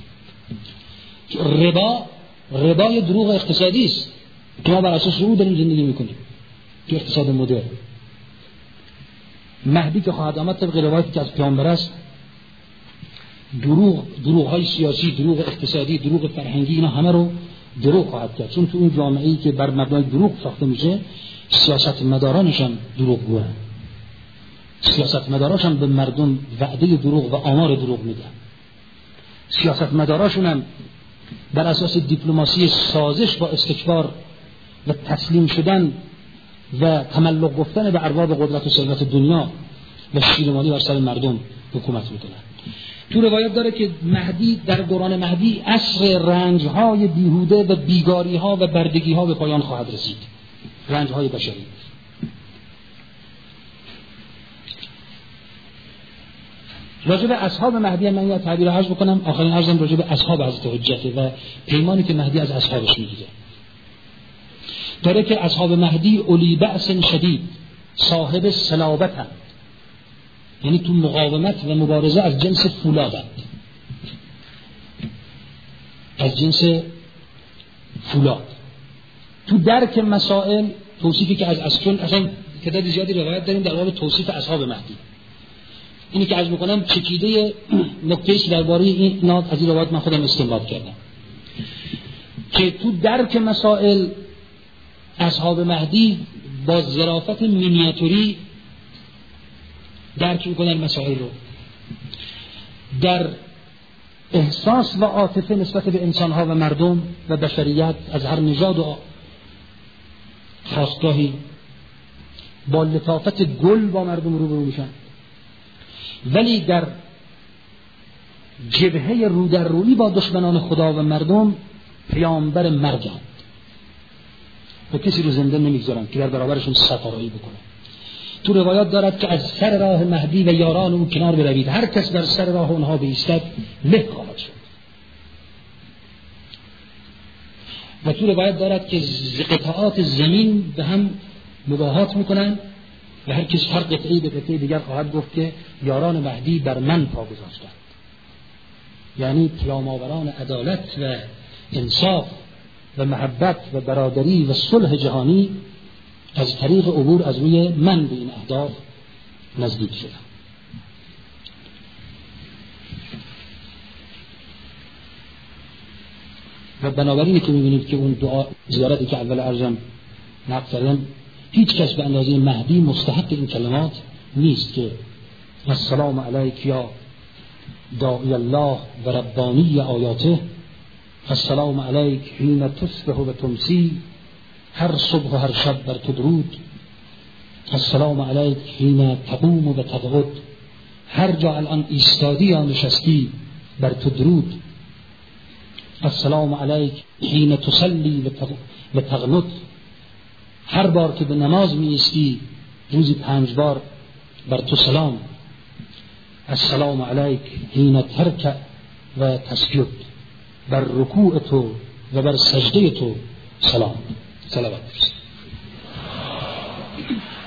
ربا ربای دروغ اقتصادی است که ما بر اساس او داریم زندگی میکنیم تو اقتصاد مدرن. مهدی که خواهد آمد طبق روایتی که از پیامبر است، دروغ دروغ‌های سیاسی، دروغ اقتصادی، دروغ فرهنگی، اینا همه رو دروغ خواهد کرد. چون تو اون جامعه‌ای که بر مبنای دروغ ساخته میشه، سیاستمدارانش هم دروغگوان، سیاستمداراش هم به مردم وعده دروغ و آمار دروغ میدن. سیاستمداراشون هم بر اساس دیپلماسی سازش با استکبار و تسلیم شدن و تملق گفتن به ارباب قدرت و ثروت دنیا و شیرمانی بر سر مردم حکومت میکنن. تو روایت داره که مهدی در دوران مهدی عصر رنج‌های بیهوده و بیگاری‌ها و بردگی‌ها به پایان خواهد رسید، رنج‌های بشری. راجب اصحاب مهدی من یه تعبیر عرض بکنم، آخرین عرضم راجب اصحاب حضرت حجته و پیمانی که مهدی از اصحابش میگیره. داره که اصحاب مهدی اولی بأس شدید، صاحب صلابتند، یعنی تو مقاومت و مبارزه از جنس فولادند، از جنس فولاد. تو درک مسائل، توصیفی که از اصلا اصلا تعداد زیادی روایت داریم در باب توصیف اصحاب مهدی. اینی که عرض میکنم چکیده نکته‌ای درباره این نات از این روایت من خودم استنباط کردم که تو درک مسائل اصحاب مهدی با ظرافت مینیاتوری درک میکنن مسائل رو. در احساس و عاطفه نسبت به انسانها و مردم و بشریت از هر نژاد و خواستگاهی با لطافت گل با مردم روبرو میشن، ولی در جبهه رو در رویی با دشمنان خدا و مردم پیامبر مرگند و کسی رو زنده نمیگذارن که در برابرشون سفارایی بکنه. تو روایات دارد که از سر راه مهدی و یاران او کنار بروید، هر کس در سر راه اونها بایستد له خواهد شد. و تو روایت دارد که قطعات زمین به هم مباهات میکنن و هر کس هر قطعی به قطعی دیگر خواهد گفت که یاران مهدی بر من پا گذاشتند، یعنی پیام‌آوران عدالت و انصاف و محبت و برادری و صلح جهانی از طریق عبور از روی من به این اهداف نزدیک شدم. و بنابراینه که می‌بینید که اون دعا زیارتی که اول ارجم نقل کردم، هیچ کس به اندازه مهدی مستحق این کلمات نیست که السلام علیک یا داعی الله و ربانی آیاته، السلام علیک حین تصبح و تمسی، هر صبح و هر شب بر تو درود، السلام علیک حین تقوم و تقعد، هر جا الان ایستادی یا نشستی بر تو درود، السلام علیک حین تصلی و تقنط، هر بار که به نماز می ایستی روزی پنج بار بر تو سلام، السلام علیک حین ترکع و تسجد، بر رکوع تو و بر سجده تو سلام. صلوات.